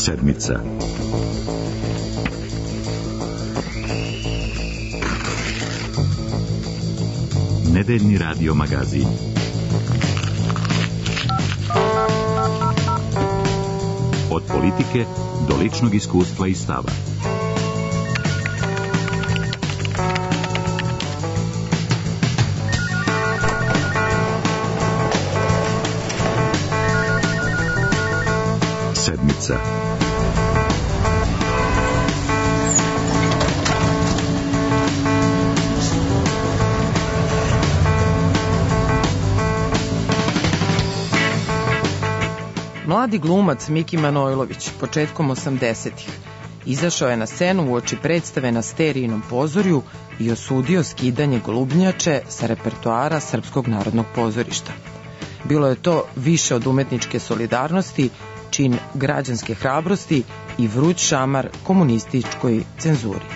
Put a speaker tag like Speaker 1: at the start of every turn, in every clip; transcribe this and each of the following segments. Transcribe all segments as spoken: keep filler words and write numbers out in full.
Speaker 1: Sedmica. Nedeljni radio magazin. Od politike do ličnog iskustva i stava. Sedmica.
Speaker 2: Mladi glumac Miki Manojlović početkom osamdesetih izašao je na scenu uoči predstave na Sterijinom pozorju i osudio skidanje golubnjače sa repertoara Srpskog narodnog pozorišta. Bilo je to više od umetničke solidarnosti, čin građanske hrabrosti i vruć šamar komunističkoj cenzuri.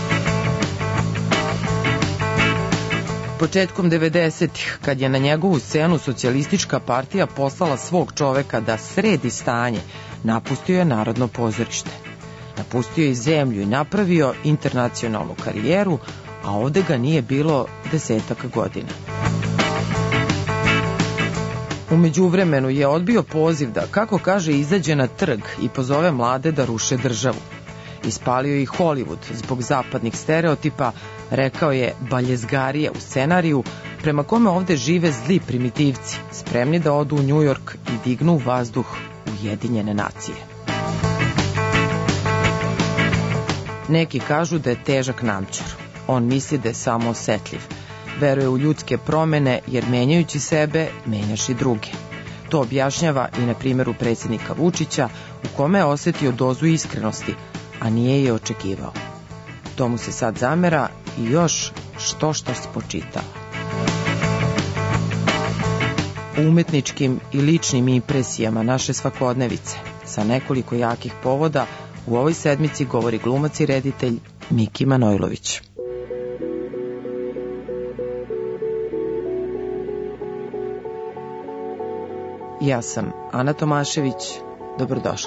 Speaker 2: Početkom devedesetih, kad je na njegovu scenu socijalistička partija poslala svog čoveka da sredi stanje, napustio je Narodno pozorište. Napustio je zemlju i napravio internacionalnu karijeru, a ovde ga nije bilo desetak godina. U međuvremenu je odbio poziv da, kako kaže, izađe na trg i pozove mlade da ruše državu. Ispalio i Hollywood zbog zapadnih stereotipa, rekao je baljezgarije u scenariju, prema kome ovde žive zli primitivci, spremni da odu u New York i dignu u vazduh Ujedinjene nacije. Neki kažu da je težak namčar. On misli da je samo osetljiv. Veruje u ljudske promene, jer menjajući sebe, menjaš i druge. To objašnjava i na primjeru predsjednika Vučića, u kome je osetio dozu iskrenosti, a nije je očekivao. To mu se sad zamera i još što što spočitava. U umetničkim i ličnim impresijama naše svakodnevice, sa nekoliko jakih povoda, u ovoj sedmici govori glumac i reditelj Miki Manojlović. Ja sam Ana Tomašević, dobrodošli.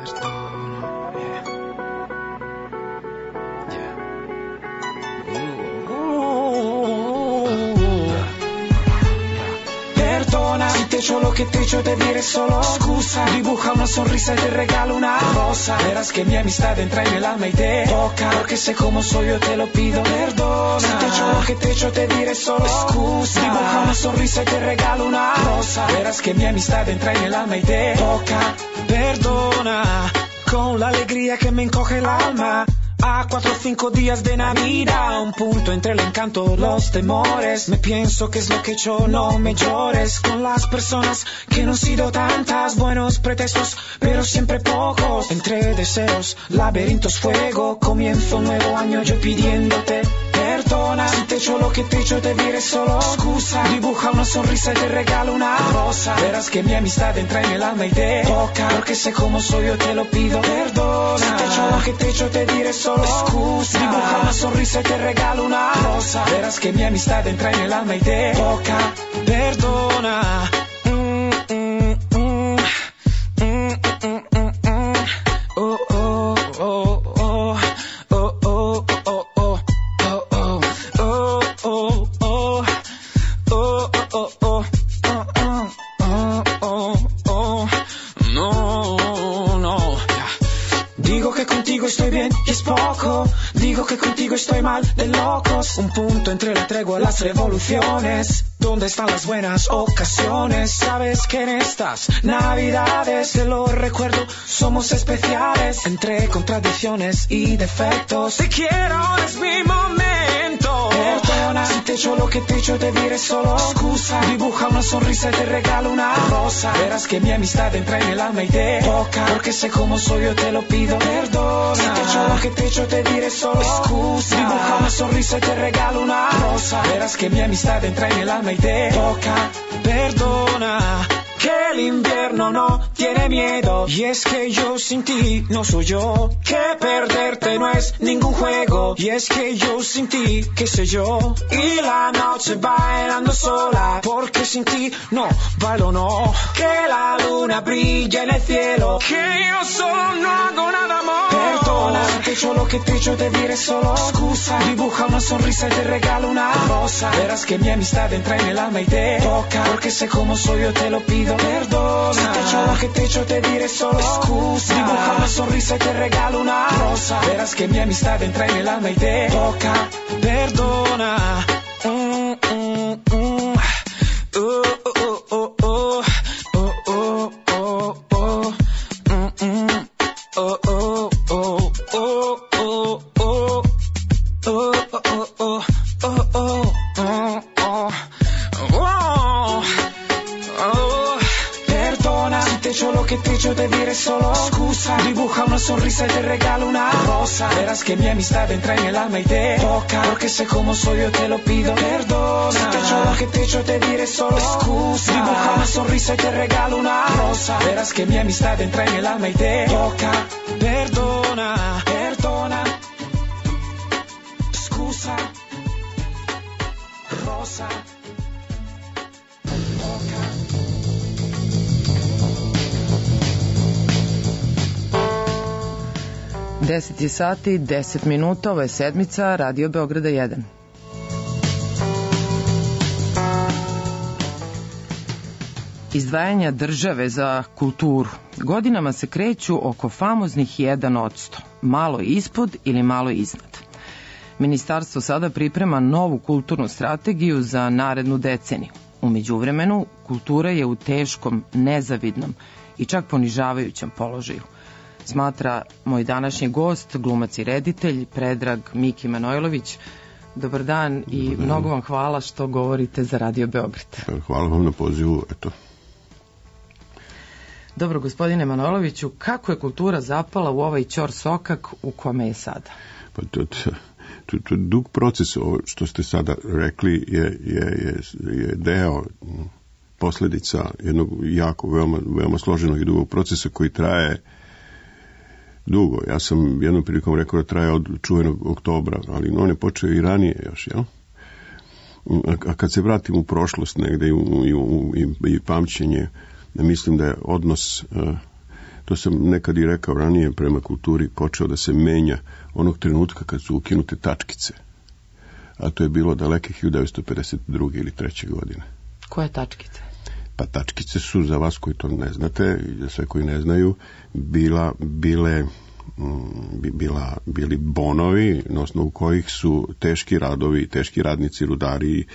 Speaker 3: Lo que te echo te diré solo scusa, dibuja una sonrisa y te regalo una rosa. Verás que mi amistad entra en el alma y te toca, porque sé cómo soy yo te lo pido perdona. Si te echo lo que te echo te diré solo scusa, dibuja una sonrisa y te regalo una rosa. Verás que mi amistad entra en el alma y te toca, perdona. Con la alegría que me encoge el alma, a cuatro o cinco días de Navidad, un punto entre el encanto y los temores. Me pienso que es lo que he hecho, no me llores. Con las personas que no han sido tantas, buenos pretextos, pero siempre pocos. Entre deseos, laberintos, fuego. Comienzo un nuevo año yo pidiéndote perdona. Si te echo lo que te echo te diré solo scusa, dibuja una sonrisa y te regalo una rosa. Verás que mi amistad entra en el alma y te toca, porque sé cómo soy yo te lo pido perdona. Si te echo lo que te echo te diré solo scusa, dibuja una sonrisa y te regalo una rosa. Verás que mi amistad entra en el alma y te toca, perdona. Mm, mm, mm. Mm, mm, mm, mm. Oh, oh, oh, oh. Oh, oh, oh, oh. Estoy bien y es poco, digo que contigo estoy mal de locos. Un punto entre la tregua y las revoluciones. ¿Dónde están las buenas ocasiones? Sabes que en estas navidades, te lo recuerdo, somos especiales. Entre contradicciones y defectos, te quiero, es mi momento. Perdona, si te echo lo que te echo te diré solo scusa, dibuja una sonrisa y te regalo una rosa. Verás que mi amistad entra en el alma y te toca, porque sé cómo soy yo te lo pido perdona. Si te echo lo que te echo te diré solo scusa, dibuja una sonrisa y te regalo una rosa. Verás que mi amistad entra en el alma y te toca, perdona. Que el invierno no tiene miedo cielo. Y es que yo sin ti no soy yo, que perderte no es ningún juego. Y es que yo sin ti, qué sé yo, y la noche bailando sola, porque sin ti no bailo no. Que la luna brilla en el cielo, que yo solo no hago nada más. Perdona, si te echo lo que te echo te diré solo scusa. Dibuja una sonrisa y te regalo una rosa. Verás que mi amistad entra en el alma y te toca, porque sé cómo soy yo te lo pido. Perdona, si te echo lo que te echo te diré solo scusa. Dibuja una sonrisa y te regalo una rosa. Verás que mi amistad entra en el alma y te toca. Perdona. Mm, mm, mm. Oh, oh, oh, oh. Oh, oh, oh, oh. Mm, mm. Oh, oh, oh, oh, oh, oh. Oh, oh, oh, oh, oh, oh, oh, oh, oh. Perdona, si te echo lo que te echo te diré solo scusa. Dibuja una sonrisa y te regalo una rosa. Verás que mi amistad entra en el alma y te toca, porque sé cómo soy yo te lo pido. Perdona, si te echo lo que te echo te diré solo scusa. Dibuja una sonrisa y te regalo una rosa. Verás que mi amistad entra en el alma y te toca. Perdona, perdona. Scusa, rosa, toca.
Speaker 2: deset je sati, deset minuta, ovo je sedmica, Radio Beograda jedan. Izdvajanja države za kulturu godinama se kreću oko famoznih jedan odsto, malo ispod ili malo iznad. Ministarstvo sada priprema novu kulturnu strategiju za narednu deceniju. U međuvremenu, kultura je u teškom, nezavidnom i čak ponižavajućem položaju. Smatra moj današnji gost, glumac i reditelj, Predrag Miki Manojlović. Dobar dan i Dobar dan. Mnogo vam hvala što govorite za Radio Beograd.
Speaker 4: Hvala vam na pozivu, eto.
Speaker 2: Dobro, gospodine Manojloviću, kako je kultura zapala u ovaj ćor sokak u kome je sada?
Speaker 4: Pa to, to, to, to dug proces, ovo što ste sada rekli, je, je, je, je deo posledica jednog jako, veoma, veoma složenog i dugog procesa koji traje dugo. Ja sam jednom prilikom rekao da traje od čuvenog oktobra, ali on je počeo i ranije još, jel? A kad se vratim u prošlost negde i, u, i, u, i, i pamćenje, mislim da je odnos, to sam nekad i rekao ranije, prema kulturi počeo da se menja onog trenutka kad su ukinute tačkice. A to je bilo daleke hiljadu devetsto pedeset druge ili treće godine.
Speaker 2: Koje tačkice?
Speaker 4: Pa tačkice su, za vas koji to ne znate i za sve koji ne znaju, bila, bile, bila, bili bonovi na osnovu kojih su teški radovi, teški radnici, rudari,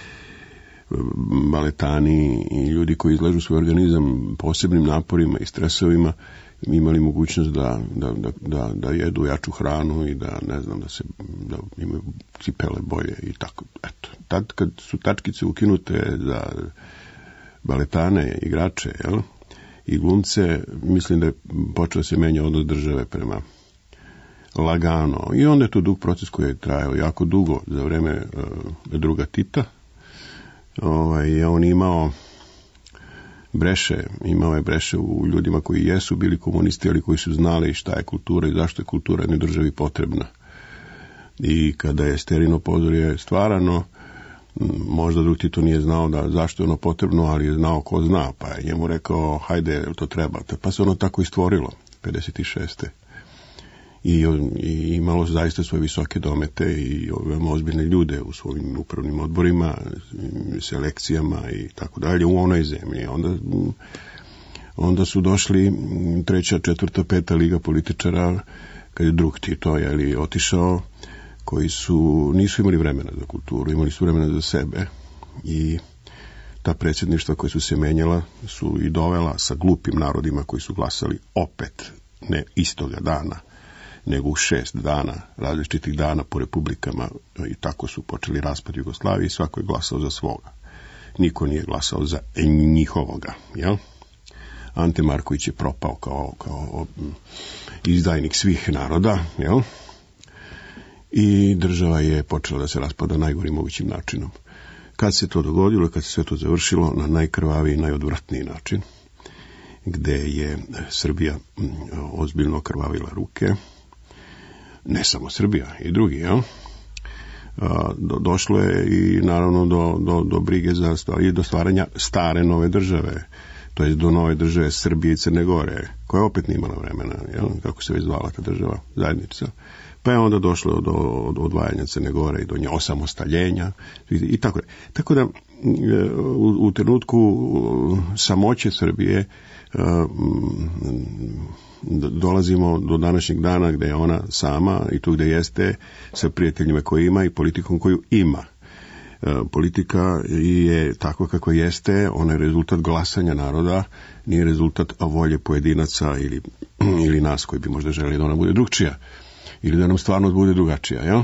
Speaker 4: baletani i ljudi koji izlažu svoj organizam posebnim naporima i stresovima imali mogućnost da, da, da, da, da jedu jaču hranu i da, ne znam, da se da imaju cipele boje i tako. Eto, tad kad su tačkice ukinute za baletane, igrače, jel, i glumce, mislim da je počeo se menja odnos države prema lagano. I onda je to dug proces koji je trajao jako dugo za vreme uh, druga Tita. Ovaj, je on imao breše, imao je breše u ljudima koji jesu bili komunisti, ali koji su znali šta je kultura i zašto je kultura jednoj državi potrebna. I kada je Sterino pozorje stvarano, možda drug Tito nije znao da zašto je ono potrebno, ali je znao ko zna, pa je njemu rekao, hajde, to treba. Pa se ono tako i stvorilo, pedeset šeste I, i imalo zaista svoje visoke domete i veoma ozbiljne ljude u svojim upravnim odborima, selekcijama i tako dalje u onoj zemlji. Onda, onda su došli treća, četvrta, peta liga političara, kad je drug Tito je otišao, koji su, nisu imali vremena za kulturu, imali su vremena za sebe i ta predsjedništva koja su se menjala su i dovela sa glupim narodima koji su glasali opet, ne istoga dana, nego u šest dana, različitih dana po republikama i tako su počeli raspad Jugoslavije i svako je glasao za svoga. Niko nije glasao za njihovoga, jel? Ante Marković je propao kao, kao izdajnik svih naroda, jel? I država je počela da se raspada najgorim mogućim načinom. Kad se to dogodilo, kad se sve to završilo na najkrvaviji i najodvratniji način, gde je Srbija ozbiljno krvavila ruke. Ne samo Srbija, i drugi, jel? Do, došlo je i naravno do, do, do brige za stvar, i do stvaranja stare nove države, to je do nove države Srbije i Crne Gore, koja opet nije imala vremena, jel? Kako se već zvala ta država, zajednica. Pa je onda došlo do, do odvajanja Crne Gore i do nje osamostaljenja i, i tako je. Tako da u, u trenutku samoće Srbije dolazimo do današnjeg dana gde je ona sama i tu gde jeste sa prijateljima koje ima i politikom koju ima. Politika je takva kako jeste, ona je rezultat glasanja naroda, nije rezultat volje pojedinaca ili, ili nas koji bi možda želeli da ona bude drugčija ili da nam stvarnost bude drugačija, jel?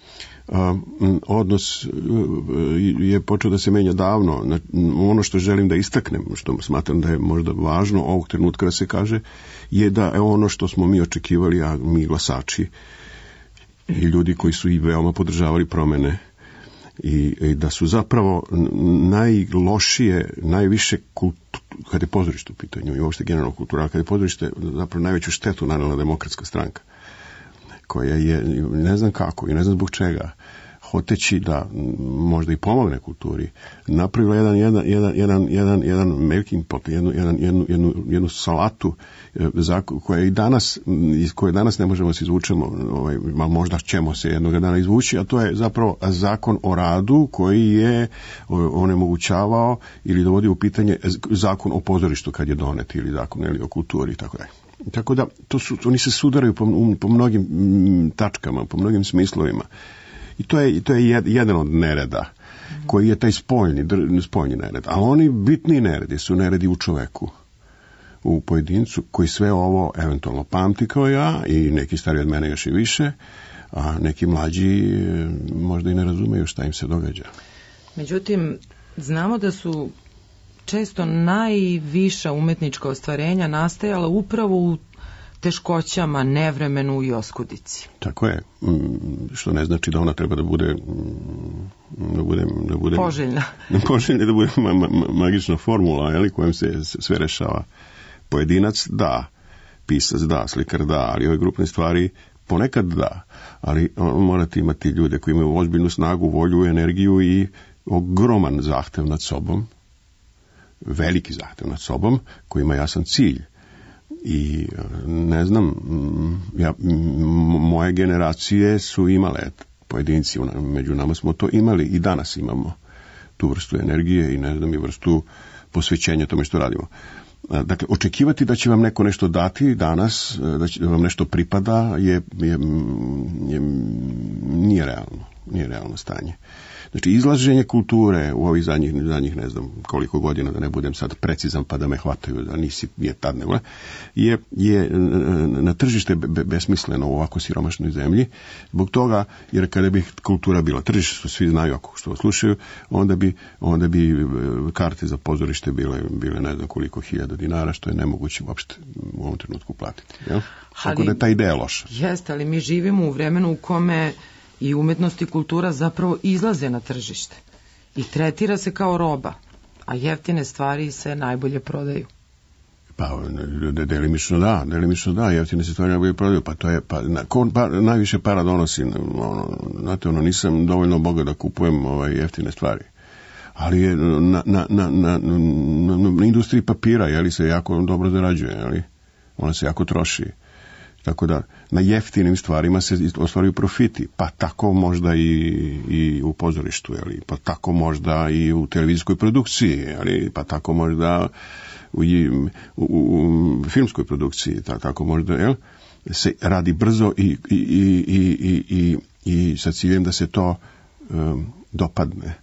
Speaker 4: Odnos je počeo da se menja davno. Ono što želim da istaknem, što smatram da je možda važno ovog trenutka da se kaže, je da je ono što smo mi očekivali, a mi glasači i ljudi koji su i veoma podržavali promene, i, i da su zapravo najlošije, najviše kultu, kada je pozorište u pitanju i uopšte generalno kultura, kada je pozorište zapravo najveću štetu nanela Demokratska stranka, koja je, ne znam kako i ne znam zbog čega, hoteći da možda i pomogne kulturi, napravila jedan, jedan, jedan, jedan, jedan, jedan melting pot, jednu, jedan, jednu, jednu, jednu salatu koja i danas, iz koje danas ne možemo se izvučemo, ovaj, možda ćemo se jednog dana izvući, a to je zapravo zakon o radu koji je onemogućavao ili dovodio u pitanje zakon o pozorištu kad je donet, ili zakon ili o kulturi i tako dalje. Tako da, to su, oni se sudaraju po, po mnogim tačkama, po mnogim smislovima. I to je, to je jedan od nereda, koji je taj spoljni, spoljni nered. A oni bitni neredi su neredi u čoveku, u pojedincu, koji sve ovo eventualno pamti kao ja, i neki stari od mene još i više, a neki mlađi možda i ne razumeju šta im se događa.
Speaker 2: Međutim, znamo da su često najviša umetnička ostvarenja nastajala upravo u teškoćama, nevremenu i oskudici.
Speaker 4: Tako je, što ne znači da ona treba da bude da bude, da bude
Speaker 2: poželjna.
Speaker 4: Poželjna, da bude ma, ma, magična formula, jeli, kojom se sve rešava. Pojedinac da, pisac da, slikar da, ali ove grupne stvari ponekad da, ali morate imati ljude koji imaju ozbiljnu snagu, volju, energiju i ogroman zahtev nad sobom, veliki zahtev nad sobom, koji ima jasan cilj. I ne znam, ja, moje generacije su imale, pojedinci među nama smo to imali i danas imamo tu vrstu energije i ne znam i vrstu posvećenja tome što radimo. Dakle, očekivati da će vam neko nešto dati danas, da će da vam nešto pripada, je, je, je nije realno, nije realno stanje. Znači, izlaženje kulture u ovih zadnjih, zadnjih ne znam koliko godina, da ne budem sad precizan pa da me hvataju, da nisi, nije tad nego, je, je na tržište be, besmisleno u ovako siromašnoj zemlji, zbog toga, jer kada bi kultura bila tržište, što svi znaju ako što slušaju, onda bi, onda bi karte za pozorište bile, bile ne znam koliko hiljada dinara, što je nemoguće uopšte u ovom trenutku platiti. Jel? Tako da je ta ideja loša.
Speaker 2: Jeste, ali mi živimo u vremenu u kome i umetnost i kultura zapravo izlaze na tržište i tretira se kao roba, a jeftine stvari se najbolje prodaju.
Speaker 4: Pa, delimično da, delimično da, jeftine se stvari najbolje prodaju, pa to je, pa, ko pa, najviše para donosi, ono, znate, ono, nisam dovoljno boga da kupujem ovaj, jeftine stvari, ali je na, na, na, na, na, na industriji papira, jeli, se jako dobro zarađuje, jeli, ona se jako troši. Tako da na jeftinim stvarima se ostvaruju profiti, pa tako možda i, i u pozorištu, jeli, pa tako možda i u televizijskoj produkciji, jeli, pa tako možda u, u, u filmskoj produkciji, ta, tako možda, jel, se radi brzo i, i, i, i, i, i sa ciljem da se to um, dopadne.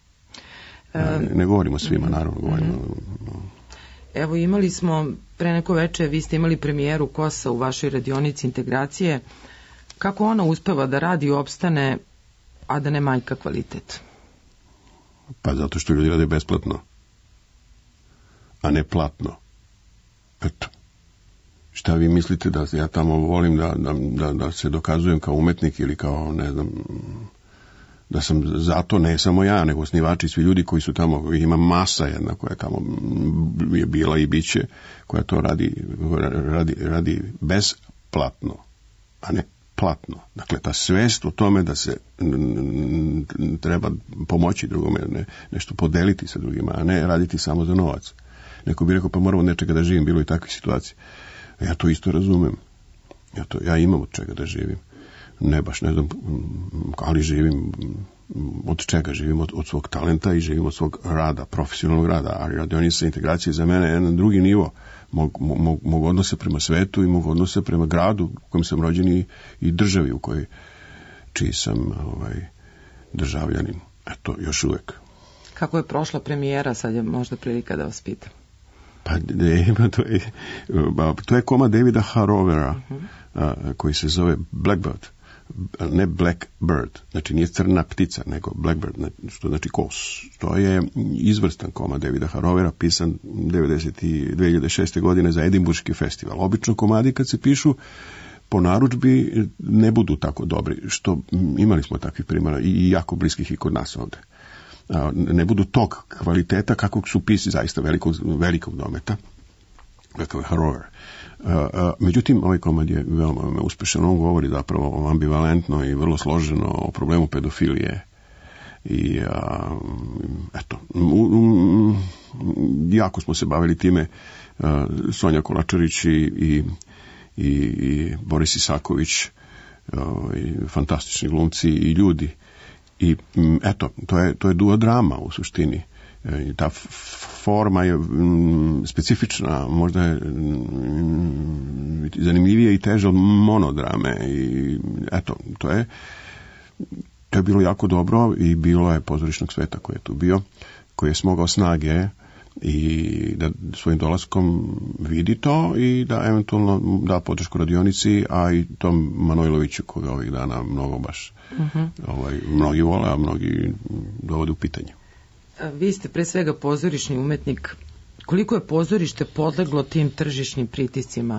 Speaker 4: Um, ne govorimo svima, naravno, govorimo.
Speaker 2: Mm-hmm. Evo, imali smo pre neko veče, vi ste imali premijeru Kosa u vašoj radionici integracije. Kako ona uspeva da radi i opstane, a da ne manjka kvalitet?
Speaker 4: Pa zato što ljudi rade besplatno, a ne platno. Eto. Šta vi mislite da ja tamo volim da, da, da, da se dokazujem kao umetnik ili kao, ne znam, da sam zato ne samo ja, nego osnivači, svi ljudi koji su tamo, ima masa jedna koja tamo je bila i bit će, koja to radi, radi, radi besplatno, a ne platno. Dakle, ta svest o tome da se treba pomoći drugome, ne, nešto podeliti sa drugima, a ne raditi samo za novac. Neko bi rekao, pa moram od nečega da živim, bilo i takvih situacija. Ja to isto razumem. Ja, to, ja imam od čega da živim. Ne baš, ne znam, ali živim, od čega živim, od, od svog talenta i živim od svog rada, profesionalnog rada, ali radionica integracije za mene je jedan drugi nivo mog, mog, mog odnosa prema svetu i mog odnosa prema gradu u kojem sam rođen i, i državi u kojoj čiji sam ovaj, državljanin. Eto, još uvek.
Speaker 2: Kako je prošla premijera, sad je možda prilika da vas pitam.
Speaker 4: Pa ne, to je, to je komad Davida Harovera, uh-huh. a, koji se zove Blackbird, ne Blackbird, znači nije crna ptica, nego Blackbird, što znači kos. To je izvrstan komad Davida Harovera, pisan devedeset i dve hiljade šeste. godine za Edinburški festival. Obično komadi kad se pišu po narudžbi ne budu tako dobri, što imali smo takvih primjera i jako bliskih i kod nas ovde. Ne budu tog kvaliteta kakvog su pisi zaista velikog, velikog dometa, kakav je Harover. Međutim, ovaj komad je veoma uspešan. On govori zapravo ambivalentno i vrlo složeno o problemu pedofilije. I a, eto, um, jako smo se bavili time, a, Sonja Kolačarić i, i, i, i Boris Isaković, a, i fantastični glumci i ljudi. I eto, to je, to je duodrama u suštini. E, ta f- forma je m, specifična, možda je m, zanimljivije i teže od monodrame. I eto, to je, to je bilo jako dobro i bilo je pozorišnog sveta koji je tu bio, koji je smogao snage i da svojim dolaskom vidi to i da eventualno da podršku radionici, a i tom Manojloviću koga ovih dana mnogo baš uh-huh. ovaj, mnogi vole, a mnogi dovode u pitanje.
Speaker 2: Vi ste pre svega pozorišni umetnik. Koliko je pozorište podleglo tim tržišnim pritiscima?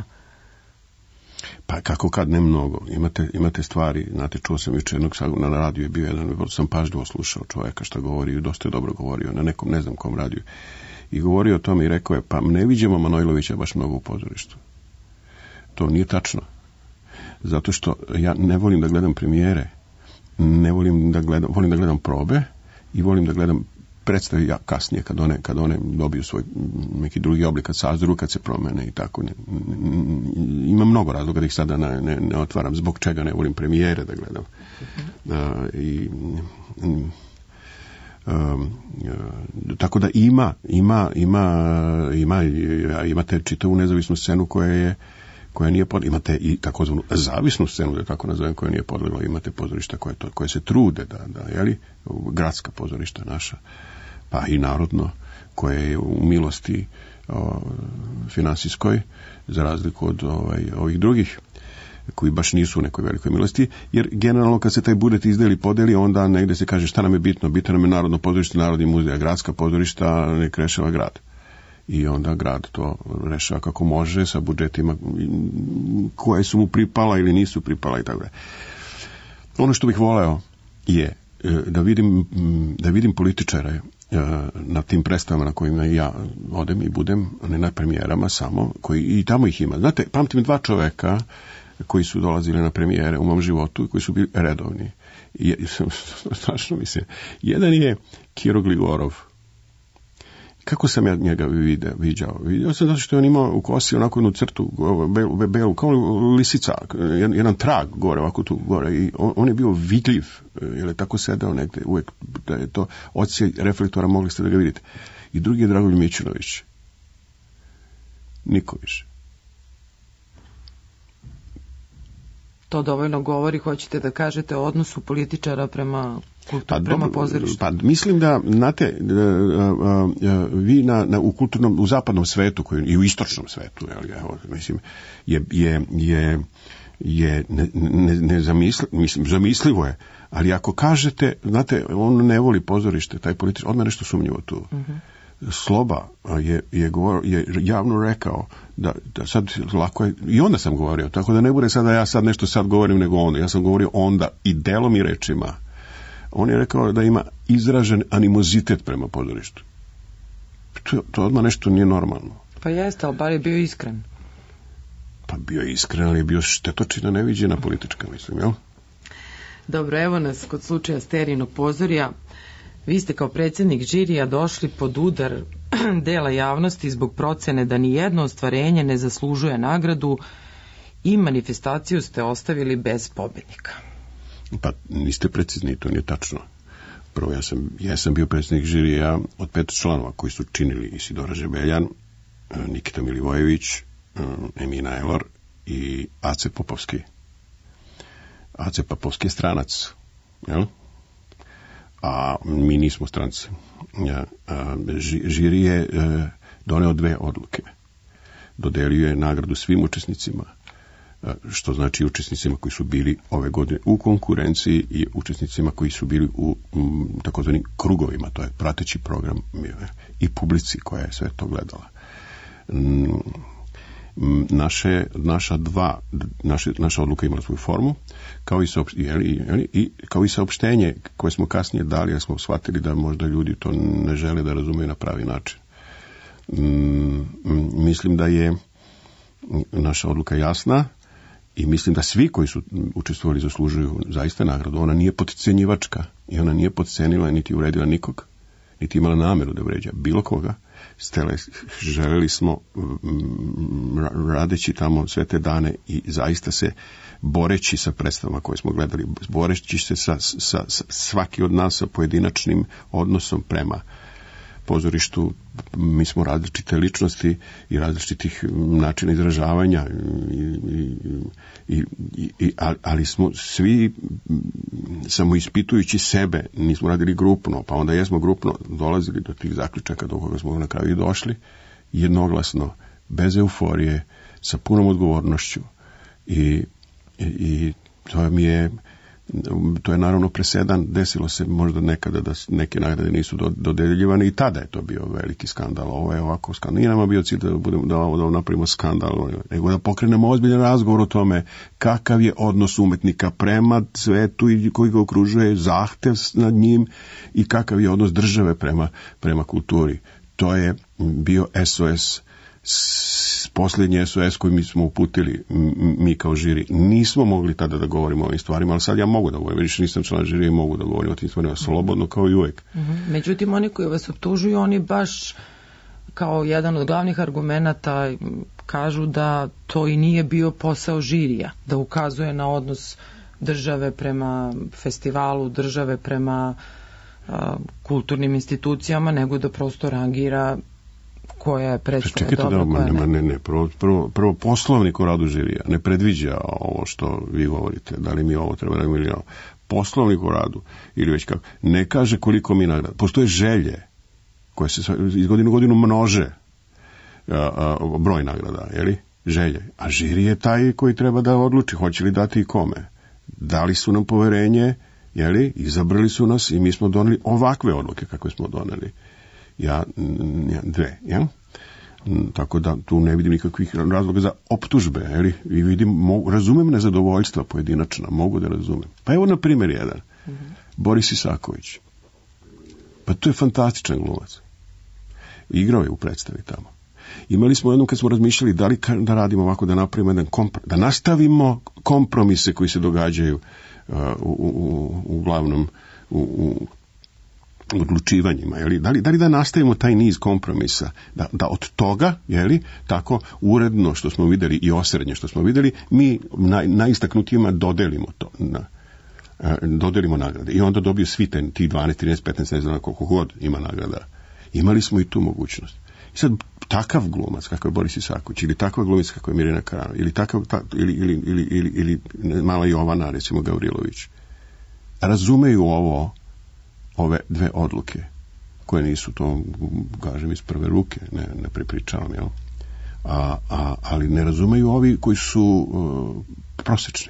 Speaker 4: Pa kako kad, ne mnogo. Imate, imate stvari, znate, čuo sam juče jednog, na radiju je bio jedan, sam pažljivo slušao čovjeka šta govori, dosta je dobro govorio, na nekom, ne znam kom radiju. I govorio o tome i rekao je, pa ne viđemo Manojlovića baš mnogo u pozorištu. To nije tačno. Zato što ja ne volim da gledam premijere, ne volim da gledam, volim da gledam probe i volim da gledam predstavi ja kasnije kad one, kad one dobiju svoj neki drugi oblik, kad sazru, kad se promene i tako. Ne, ima mnogo razloga da ih sada ne, ne, ne otvaram. Zbog čega ne volim premijere da gledam. Uh, i um, Um, tako da ima ima ima ima imate čitavu nezavisnu scenu koja je koja nije pod, imate i takozvanu zavisnu scenu, da tako nazovem, koja nije podlegla, imate pozorišta koje to koje se trude da da je li gradska pozorišta naša, pa i narodno, koje je u milosti o, finansijskoj, za razliku od ovaj ovih drugih koji baš nisu u nekoj velikoj milosti, jer generalno kad se taj budžet izdeli i podeli, onda negde se kaže šta nam je bitno, bitno nam je narodno pozorište, narodni muzej, a gradska pozorišta nek rešava grad. I onda grad to rešava kako može sa budžetima koje su mu pripala ili nisu pripala i tako da. Ono što bih voleo je da vidim, da vidim političare na tim predstavama na kojima ja odem i budem, a ne na premijerama samo, koji i tamo ih ima. Znate, pamtim dva čoveka koji su dolazili na premijere u mom životu i koji su bili redovni. I, strašno mislim. Jedan je Kiro Gligorov. Kako sam ja njega vide, viđao? Vidio sam zato što je on imao u kosi onako jednu crtu, belu, belu kao lisica, jedan, jedan trag gore, ovako tu gore. I on, on je bio vidljiv, jer je tako sedao negde, uvek da je to odsjej reflektora, mogli ste da ga vidite. I drugi je Dragoljub Mićunović. Niko više.
Speaker 2: To dovoljno govori, hoćete da kažete, o odnosu političara prema kulturu, pa, prema pozorištu.
Speaker 4: Pa mislim da, znate, vi na, na, u kulturnom, u zapadnom svetu koji, i u istočnom svetu, jel, evo, mislim, je, je, je, je ne, ne, ne zamisli, mislim, zamislivo je, ali ako kažete, znate, on ne voli pozorište, taj političar, odmah nešto sumnjivo tu. Uh-huh. Sloba je, je, govor, je javno rekao da, da sad lako je, i onda sam govorio, tako da ne bude sad da ja sad nešto sad govorim nego onda, ja sam govorio onda i delom i rečima On je rekao da ima izražen animozitet prema pozorištu. To, to odmah nešto nije normalno.
Speaker 2: Pa jeste, ali bar je bio iskren.
Speaker 4: Pa bio je iskren, ali je bio štetočina neviđena politička, mislim, jel?
Speaker 2: Dobro, evo nas kod slučaja Sterijinog pozorja. Vi ste kao predsjednik žirija došli pod udar dela javnosti zbog procene da ni jedno ostvarenje ne zaslužuje nagradu i manifestaciju ste ostavili bez pobednika.
Speaker 4: Pa niste precizni, to nije tačno. Prvo, ja sam, ja sam bio predsjednik žirija od pet članova koji su činili Isidora Žebeljan, Nikita Milivojević, Emina Elor i Ace Popovski. Ace Popovski je stranac, jel? A mi nismo stranci. Ja, a, ži, žiri je e, doneo dve odluke. Dodelio je nagradu svim učesnicima, a, što znači učesnicima koji su bili ove godine u konkurenciji i učesnicima koji su bili u m, takozvanim krugovima, to je prateći program i publici koja je sve to gledala. M, naše, naša dva, naše, naša odluka imala svoju formu, kao i, saopš, jeli, jeli, i kao i saopštenje koje smo kasnije dali, jer smo shvatili da možda ljudi to ne žele da razumeju na pravi način. Mm, mislim da je naša odluka jasna i mislim da svi koji su učestvovali zaslužuju zaista nagradu. Ona nije potcenjivačka i ona nije potcenila niti uvredila nikog, niti imala nameru da vređa bilo koga. Stele, želeli smo radeći tamo sve te dane i zaista se boreći sa predstavama koje smo gledali, boreći se sa, sa, sa svaki od nas sa pojedinačnim odnosom prema pozorištu. Mi smo različite ličnosti i različitih načina izražavanja i, i, i, i, ali smo svi samo ispitujući sebe, nismo radili grupno, pa onda jesmo grupno dolazili do tih zaključaka do koga smo na kraju i došli, jednoglasno, bez euforije, sa punom odgovornošću i, i, i to mi je to je naravno presedan, desilo se možda nekada da neke nagrade nisu dodeljivane i tada je to bio veliki skandal. Ovo je ovako skandal. Nije nama bio cilj da, budemo, da, da napravimo skandal, nego da pokrenemo ozbiljan razgovor o tome kakav je odnos umetnika prema svetu i koji ga okružuje, zahtev nad njim i kakav je odnos države prema, prema kulturi. To je bio S O S, posljednji S O S koji mi smo uputili, mi kao žiri. Nismo mogli tada da govorimo o ovim stvarima, ali sad ja mogu da govorim. Više nisam član žirija i mogu da govorim o tim stvarima slobodno kao i uvek.
Speaker 2: Međutim, oni koji vas optužuju, oni baš kao jedan od glavnih argumenata kažu da to i nije bio posao žirija, da ukazuje na odnos države prema festivalu, države prema a, kulturnim institucijama, nego da prosto rangira koja je predstava dobra,
Speaker 4: da,
Speaker 2: koja
Speaker 4: ne. Ne, ne, prvo, prvo, prvo poslovnik o radu žirija ne predviđa ovo što vi govorite, da li mi ovo treba da ili ovo. Poslovnik o radu, ili već kako, ne kaže koliko mi nagrada. Postoje želje koje se iz godinu u godinu množe a, a, broj nagrada, jeli? Želje. A žiri je taj koji treba da odluči hoće li dati i kome. Dali su nam poverenje, jeli? Izabrali su nas i mi smo doneli ovakve odluke kakve smo doneli. Ja, dve, ja? Tako da tu ne vidim nikakvih razloga za optužbe, jeli? I vidim, mogu, razumem nezadovoljstva pojedinačna, mogu da razumem. Pa evo na primjer jedan, mm-hmm. Boris Isaković. Pa to je fantastičan glumac. Igrao je u predstavi tamo. Imali smo jednom kad smo razmišljali da li da radimo ovako, da napravimo jedan kompr- da nastavimo kompromise koji se događaju uh, u, u, uglavnom u, u odlučivanjima, jeli? Da li, da li da nastavimo taj niz kompromisa, da, da od toga, jeli, tako uredno što smo videli i osrednje što smo videli, mi na, najistaknutijima dodelimo to, na, dodelimo nagrade i onda dobiju svi ten, ti dvanaest, trinaest, petnaest, ne znam koliko god ima nagrada. Imali smo i tu mogućnost. I sad, takav glumac kakav je Boris Isaković, ili takva glumica kako je Mirjana Karano, ili, takav, ta, ili, ili, ili, ili, ili mala Jovana, recimo Gavrilović, razumeju ovo, ove dve odluke, koje nisu to, kažem, iz prve ruke, ne, ne prepričavam, jel? A, a, ali ne razumeju ovi koji su uh, prosječni.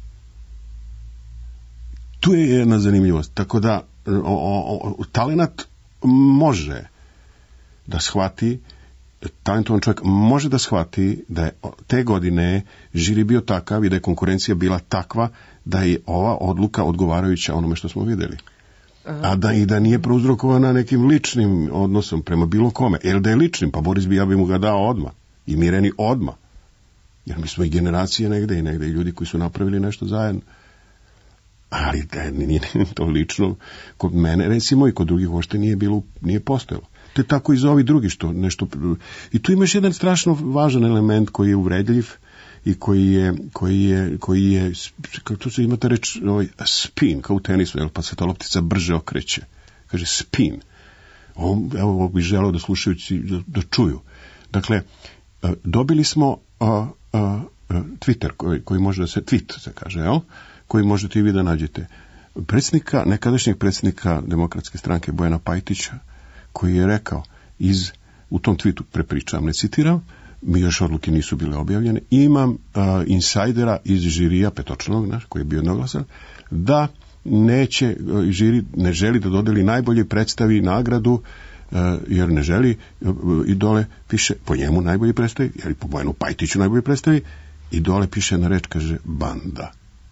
Speaker 4: Tu je jedna zanimljivost. Tako da o, o, o, talenat može da shvati, talentovan čovjek može da shvati da je te godine žiri bio takav i da je konkurencija bila takva da je ova odluka odgovarajuća onome što smo vidjeli. A da i da nije prouzrokovana nekim ličnim odnosom prema bilo kome. Jer da je ličnim, pa Boris bi, ja bi mu ga dao odmah. I Mireni odmah. Jer mi smo i generacije negde i negde i ljudi koji su napravili nešto zajedno. Ali da nije to lično kod mene, recimo, i kod drugih uopšte nije bilo, nije postojalo. Te tako i za ovi drugi što nešto... I tu imaš jedan strašno važan element koji je uvredljiv i koji je, koji je, koji je, kako se imate reći, ovaj, spin, kao u tenisu, jel, pa se ta loptica brže okreće. Kaže spin. Ovo, evo, ovo bi želeo da slušajući, da, da čuju. Dakle, dobili smo a, a, Twitter koji, koji može da se, tweet se kaže, jel? Koji možete i vi da nađete. Predsjednika, nekadašnjeg predsjednika Demokratske stranke Bojana Pajtića, koji je rekao, iz, u tom tweetu prepričam, ne citiram, mi još odluke nisu bile objavljene, imam uh, insajdera iz žirija petočlanog, naš, koji je bio jednoglasan, da neće, uh, žiri ne želi da dodeli najbolje predstavi nagradu, uh, jer ne želi, uh, i dole piše, po njemu najbolje predstavi, jer i po Bojanu Pajtiću najbolje predstavi, i dole piše na reč, kaže, banda.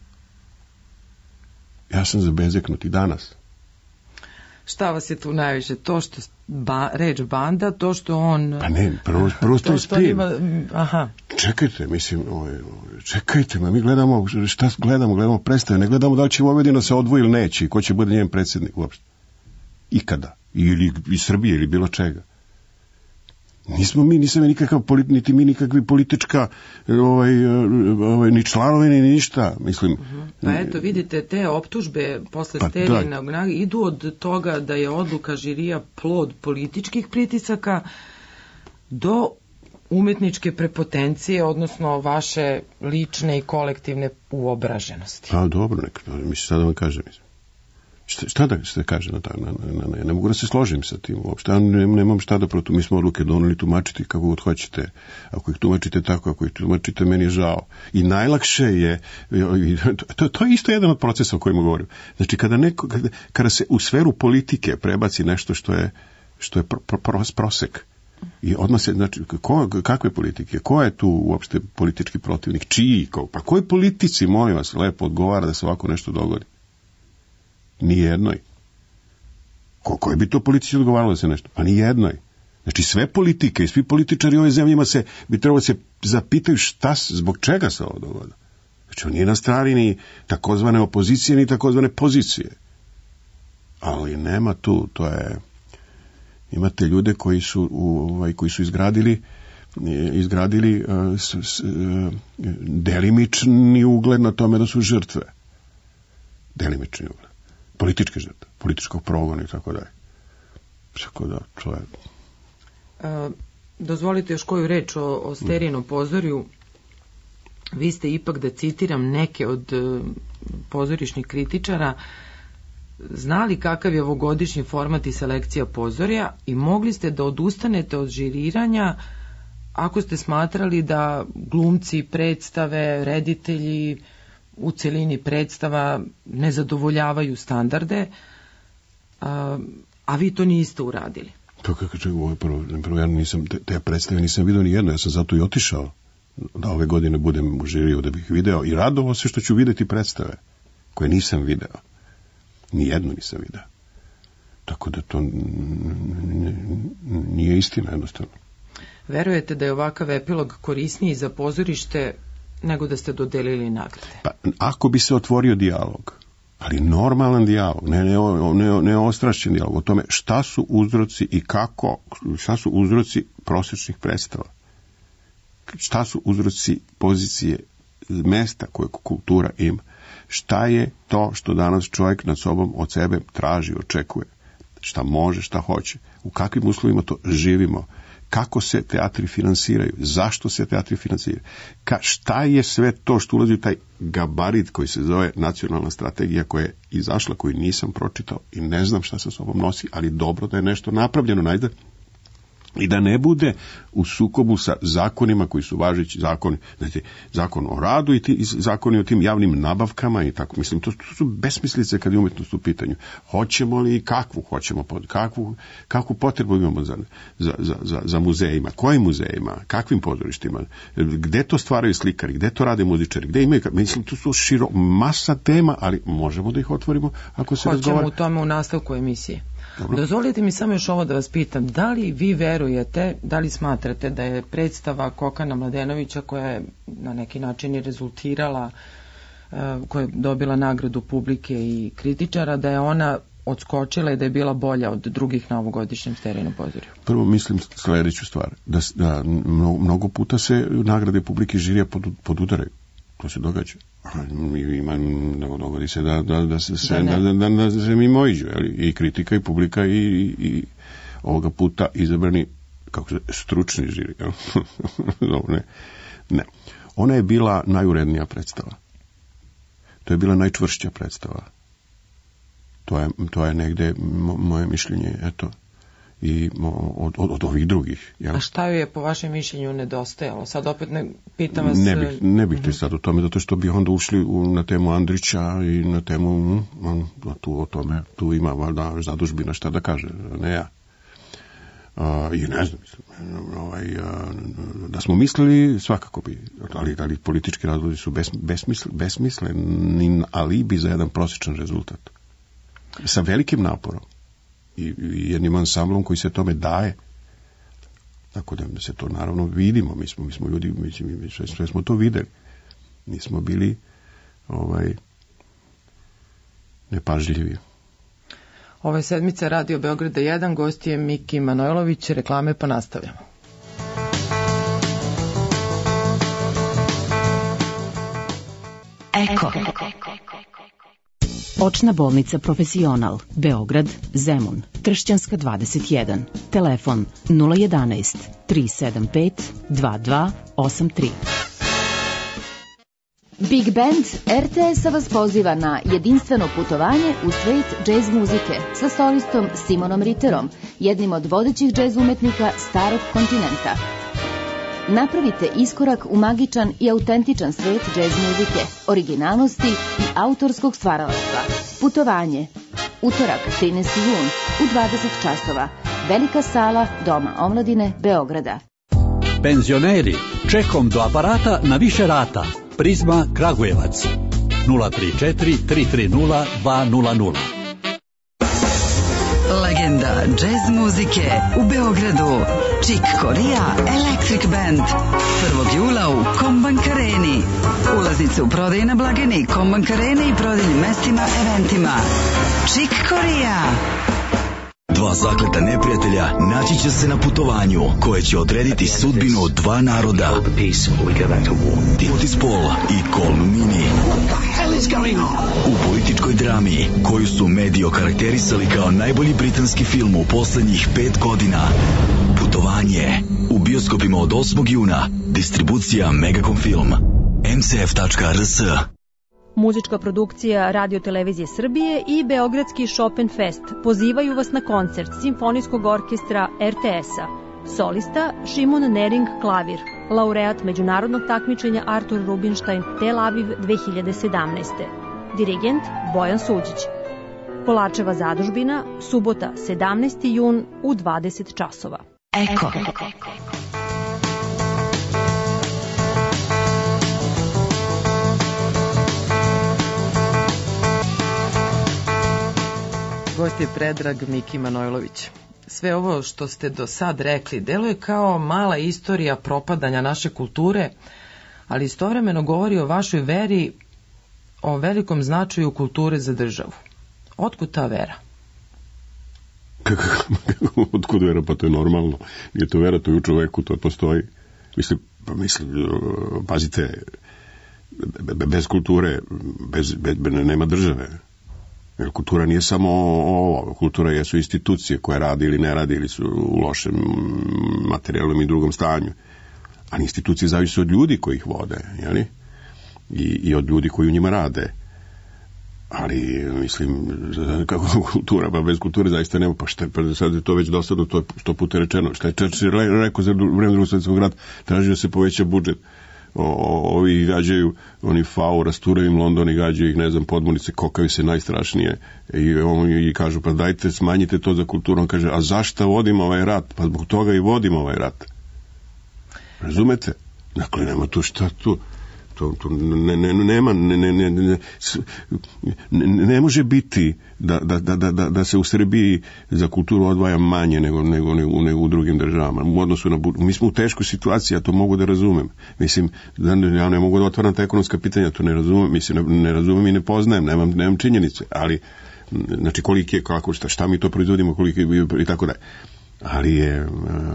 Speaker 4: Ja sam zabezeknut i danas.
Speaker 2: Šta vas je tu najviše? To što ba, reč banda, to što on...
Speaker 4: Pa ne, prvo, prvo što je spin.
Speaker 2: Ima, aha.
Speaker 4: Čekajte, mislim, ovaj, čekajte, mi gledamo, šta gledamo, gledamo predstave, ne gledamo da li će Vojvodina se odvoji ili neće, i ko će bude njen predsjednik uopšte. Ikada. Ili iz Srbije, ili bilo čega. Nismo mi, nisam nikakav, niti mi nikakvi politička, ovaj, ovaj, ni članovi, ni ništa, mislim. Uh-huh.
Speaker 2: Pa eto, vidite, te optužbe posle pa, Sterijinog idu od toga da je odluka žirija plod političkih pritisaka do umetničke prepotencije, odnosno vaše lične i kolektivne uobraženosti.
Speaker 4: Pa dobro, nek, mislim, sad da vam kažem, mislim. Šta, šta da se kaže na ta, na, na, na, ne mogu da se složim sa tim uopšte, ne, nemam šta da protu, mi smo odluke doneli tumačiti kako god hoćete, ako ih tumačite tako, ako ih tumačite, meni je žao. I najlakše je, to, to je isto jedan od procesa o kojima govorim, znači kada, neko, kada, kada se u sferu politike prebaci nešto što je, što je pro, pro, pro, prosek, i odmah se, znači, ko, kakve politike, ko je tu uopšte politički protivnik, čiji, ko, pa kojoj politici, molim vas, lepo odgovara da se ovako nešto dogodi? Nijednoj. Koliko je bi to politici odgovaralo da se nešto? Pa nijednoj. Znači sve politike i svi političari ove zemljima se bi trebalo se zapitaju šta, zbog čega se ovo dogoda. Znači on nije na strani ni takozvane opozicije ni takozvane pozicije. Ali nema tu, to je, imate ljude koji su, ovaj, koji su izgradili izgradili uh, s, s, uh, delimični ugled na tome da su žrtve. Delimični ugled. Političke žrtve, političkog progona i tako dalje. Tako da, to je...
Speaker 2: E, dozvolite još koju reč o, o Sterijinom pozorju. Vi ste ipak, da citiram neke od e, pozorišnih kritičara, znali kakav je ovogodišnji format i selekcija pozorja i mogli ste da odustanete od žiriranja ako ste smatrali da glumci, predstave, reditelji u celini predstava ne zadovoljavaju standarde, a, a vi to niste uradili.
Speaker 4: To kako čekaj, ovo je prvo, prvo ja nisam, te, te predstave nisam vidio ni jedno, ja sam zato i otišao da ove godine budem u žiriju da bih video i radovao se što ću videti predstave koje nisam video. Ni jednu nisam video. Tako da to nije istina jednostavno.
Speaker 2: Verujete da je ovakav epilog korisniji za pozorište nego da ste dodelili nagrade?
Speaker 4: Pa, ako bi se otvorio dijalog, ali normalan dijalog, ne, ne, ne, ne ostrašćen dijalog o tome šta su uzroci i kako, šta su uzroci prosječnih predstava, šta su uzroci pozicije mesta koje kultura ima, šta je to što danas čovjek nad sobom od sebe traži, očekuje, šta može, šta hoće, u kakvim uslovima to živimo, kako se teatri finansiraju, zašto se teatri finansiraju, Ka, šta je sve to što ulazi u taj gabarit koji se zove nacionalna strategija koja je izašla, koju nisam pročitao i ne znam šta sa sobom nosi, ali dobro da je nešto napravljeno, najde I da ne bude u sukobu sa zakonima koji su važeći zakoni, znači zakon o radu i, ti, i zakoni o tim javnim nabavkama i tako. Mislim, to, to su besmislice kad je umetnost u pitanju. Hoćemo li i kakvu hoćemo, kakvu, kakvu potrebu imamo za, za, za, za muzejima, kojim muzejima, kakvim pozorištima, gde to stvaraju slikari, gde to rade muzičari, gde imaju, mislim, to su širo, masa tema, ali možemo da ih otvorimo ako se razgovara.
Speaker 2: Hoćemo u tome u nastavku emisije.
Speaker 4: Dobro.
Speaker 2: Dozvolite mi samo još ovo da vas pitam, da li vi verujete, da li smatrate da je predstava Kokana Mladenovića, koja je na neki način i rezultirala, koja je dobila nagradu publike i kritičara, da je ona odskočila i da je bila bolja od drugih na ovogodišnjem Sterijnom pozorju?
Speaker 4: Prvo mislim sledeću stvar, da, da mnogo puta se nagrade publike i žirija pod, podudaraju. To se događa. Ima, dogodi se da, da, da se sve, da, da, da, da se mimoiđu, i kritika i publika i, i ovoga puta izabrani, kako se, stručni žiri. ne, ne. Ona je bila najurednija predstava. To je bila najčvršća predstava. To je, to je negde mo, moje mišljenje, eto, i od, od, od ovih drugih. Jel?
Speaker 2: A šta ju je po vašem mišljenju nedostajalo? Sad opet ne pitam vas...
Speaker 4: Ne bih, ne bih ti sad o tome, zato što bi onda ušli u, na temu Andrića i na temu, um, tu o tome, tu ima valjda zadužbina šta da kaže, ne ja. Uh, I ne znam, ovaj, uh, da smo mislili, svakako bi, ali, ali politički razlozi su bes, besmisl, besmisleni alibi za jedan prosječan rezultat. Sa velikim naporom. I jednim ansamblom koji se tome daje, tako da se to naravno vidimo, mi smo, mi smo ljudi, mi, mi sve, sve smo to videli, nismo bili ovaj nepažljivi.
Speaker 2: Ove sedmice Radio Beograda jedan, gost je Miki Manojlović, reklame pa nastavljamo.
Speaker 5: Eko. Očna bolnica Profesional, Beograd, Zemun, Kršćanska dvadeset jedan, telefon nula jedanaest tri sedam pet dva dva osam tri.
Speaker 6: Big Band er te es-a vas poziva na jedinstveno putovanje u svet džez muzike sa solistom Simonom Ritterom, jednim od vodećih džez umetnika starog kontinenta. Napravite iskorak u magičan i autentičan svet džez muzike, originalnosti i autorskog stvaralaštva. Putovanje. Utorak, trinaesti jun, u dvadeset časova. Velika sala Doma omladine Beograda.
Speaker 7: Penzioneri, čekom do aparata na više rata. Prizma Kragujevac. nula tri četiri tri tri nula dva nula nula.
Speaker 8: Legenda džez muzike u Beogradu. Chick Corea Electric Band. prvog jula u Kombank Areni. Ulaznice u prodaji na blagajni Kombank Arene i prodajnim mestima, eventima. Chick Corea.
Speaker 9: Dva zakleta neprijatelja naći će se na putovanju koje će odrediti sudbinu dva naroda. Otis Paul i Col Mini. U političkoj drami koju su mediji okarakterisali kao najbolji britanski film u poslednjih pet godina. Putovanje u bioskopima od osmog juna. Distribucija Megacom Film. em ce ef tačka er es.
Speaker 10: Muzička produkcija Radio Televizije Srbije i Beogradski Chopin Fest pozivaju vas na koncert Simfonijskog orkestra er te es-a. Solista Šimon Nering klavir, laureat međunarodnog takmičenja Artur Rubinstein Tel Aviv dve hiljade sedamnaeste. Dirigent Bojan Suđić. Kolarčeva zadužbina, subota sedamnaesti jun u dvadeset časova.
Speaker 5: Eko.
Speaker 2: Gost je Predrag Miki Manojlović. Sve ovo što ste do sad rekli deluje kao mala istorija propadanja naše kulture, ali istovremeno govori o vašoj veri, o velikom značaju kulture za državu. Otkud ta vera?
Speaker 4: Otkud vera? Pa to je normalno. Nije to vera, to je u čoveku, to postoji. Mislim, mislim, pazite, bez kulture, bez, bez, nema države. Jer kultura nije samo ovo, kultura jesu institucije koje rade ili ne rade ili su u lošem materijalnom i drugom stanju. A institucije zavise od ljudi koji ih vode, jeli? I, i od ljudi koji u njima rade. ali mislim kako kultura, pa bez kulture zaista nema, pa šta pa sad je to već dosadno, to je sto puta rečeno. Šta je Churchill rekao za vreme Drugog svjetskog rata, tražio da se poveća budžet. O, o, ovi gađaju, oni fau, rasturaju im London i gađaju ih, ne znam, podmornice, kokaju se najstrašnije i, on, i kažu, pa dajte, smanjite to za kulturu. On kaže, a zašto vodimo ovaj rat? Pa zbog toga i vodimo ovaj rat. Razumete? Dakle, nema tu šta tu. To, to ne, ne, nema, ne, ne, ne, ne, ne, ne može biti da, da, da, da, da se u Srbiji za kulturu odvaja manje nego, nego, nego, nego u drugim državama. U odnosu na, mi smo u teškoj situaciji, ja to mogu da razumem. Mislim, da ja ne mogu da otvaram ta ekonomska pitanja, to ne razumem, mislim, ne, ne razumem i ne poznajem, nemam, nemam činjenice, ali, znači, koliki je, kako, šta, šta mi to proizvodimo, koliki je, i tako da. Ali je,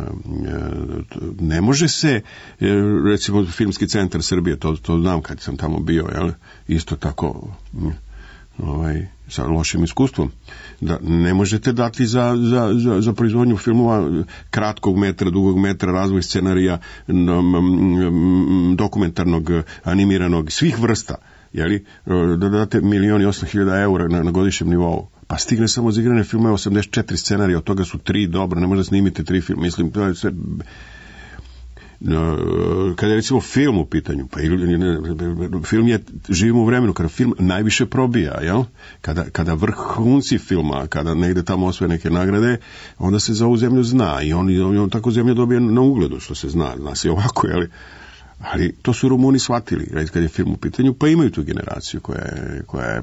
Speaker 4: ne može se, recimo Filmski centar Srbije, to, to znam kad sam tamo bio, jel, isto tako ovaj, sa lošim iskustvom, da ne možete dati za, za, za, za proizvodnju filmova kratkog metra, dugog metra, razvoj scenarija, dokumentarnog, animiranog, svih vrsta, jeli, da date milion i osam hiljada eura na, na godišnjem nivou. Pa stigne samo za igrane filmove osamdeset četiri scenarija, od toga su tri dobra, ne možda snimite tri film, mislim, to je sve... Kada je recimo film u pitanju, pa film je, živimo u vremenu kada film najviše probija, jel? Kada, kada vrhunci filma, kada negde tamo osvoje neke nagrade, onda se za ovu zemlju zna i on, on, on tako zemlja dobije na ugledu, što se zna, zna se ovako, jel? Ali to su Rumuni shvatili, kad je film u pitanju, pa imaju tu generaciju koja je, koja je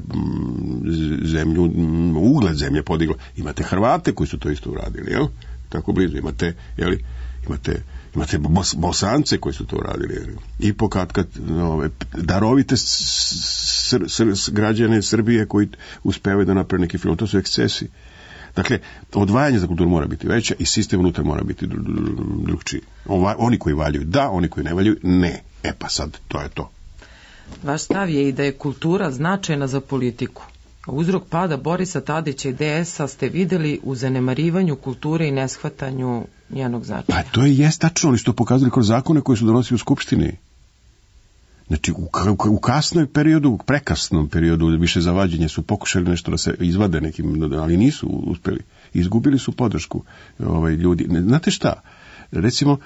Speaker 4: zemlju, ugled zemlje podigla. Imate Hrvate koji su to isto uradili, jel? Tako blizu. Imate, jel? Imate, imate bos, Bosance koji su to uradili, jel? I pokatkad ove, darovite sr, sr, sr, građane Srbije koji uspevaju da naprave neki film. To su ekscesi. Dakle, odvajanje za kulturu mora biti veća i sistem unutar mora biti drugčiji. Oni koji valjaju da, oni koji ne valjaju ne. E pa sad, to je to.
Speaker 2: Vaš stav je i da je kultura značajna za politiku. Uzrok pada Borisa Tadića i de es a ste videli u zanemarivanju kulture i neshvatanju njenog značaja.
Speaker 4: Pa to je jest tačno, ali su to pokazali kroz zakone koje su donosili u Skupštini. Znači, u, u kasnom periodu, u prekasnom periodu više zavađenja su pokušali nešto da se izvade nekim, ali nisu uspeli. Izgubili su podršku ovaj, ljudi. Znate šta? Recimo,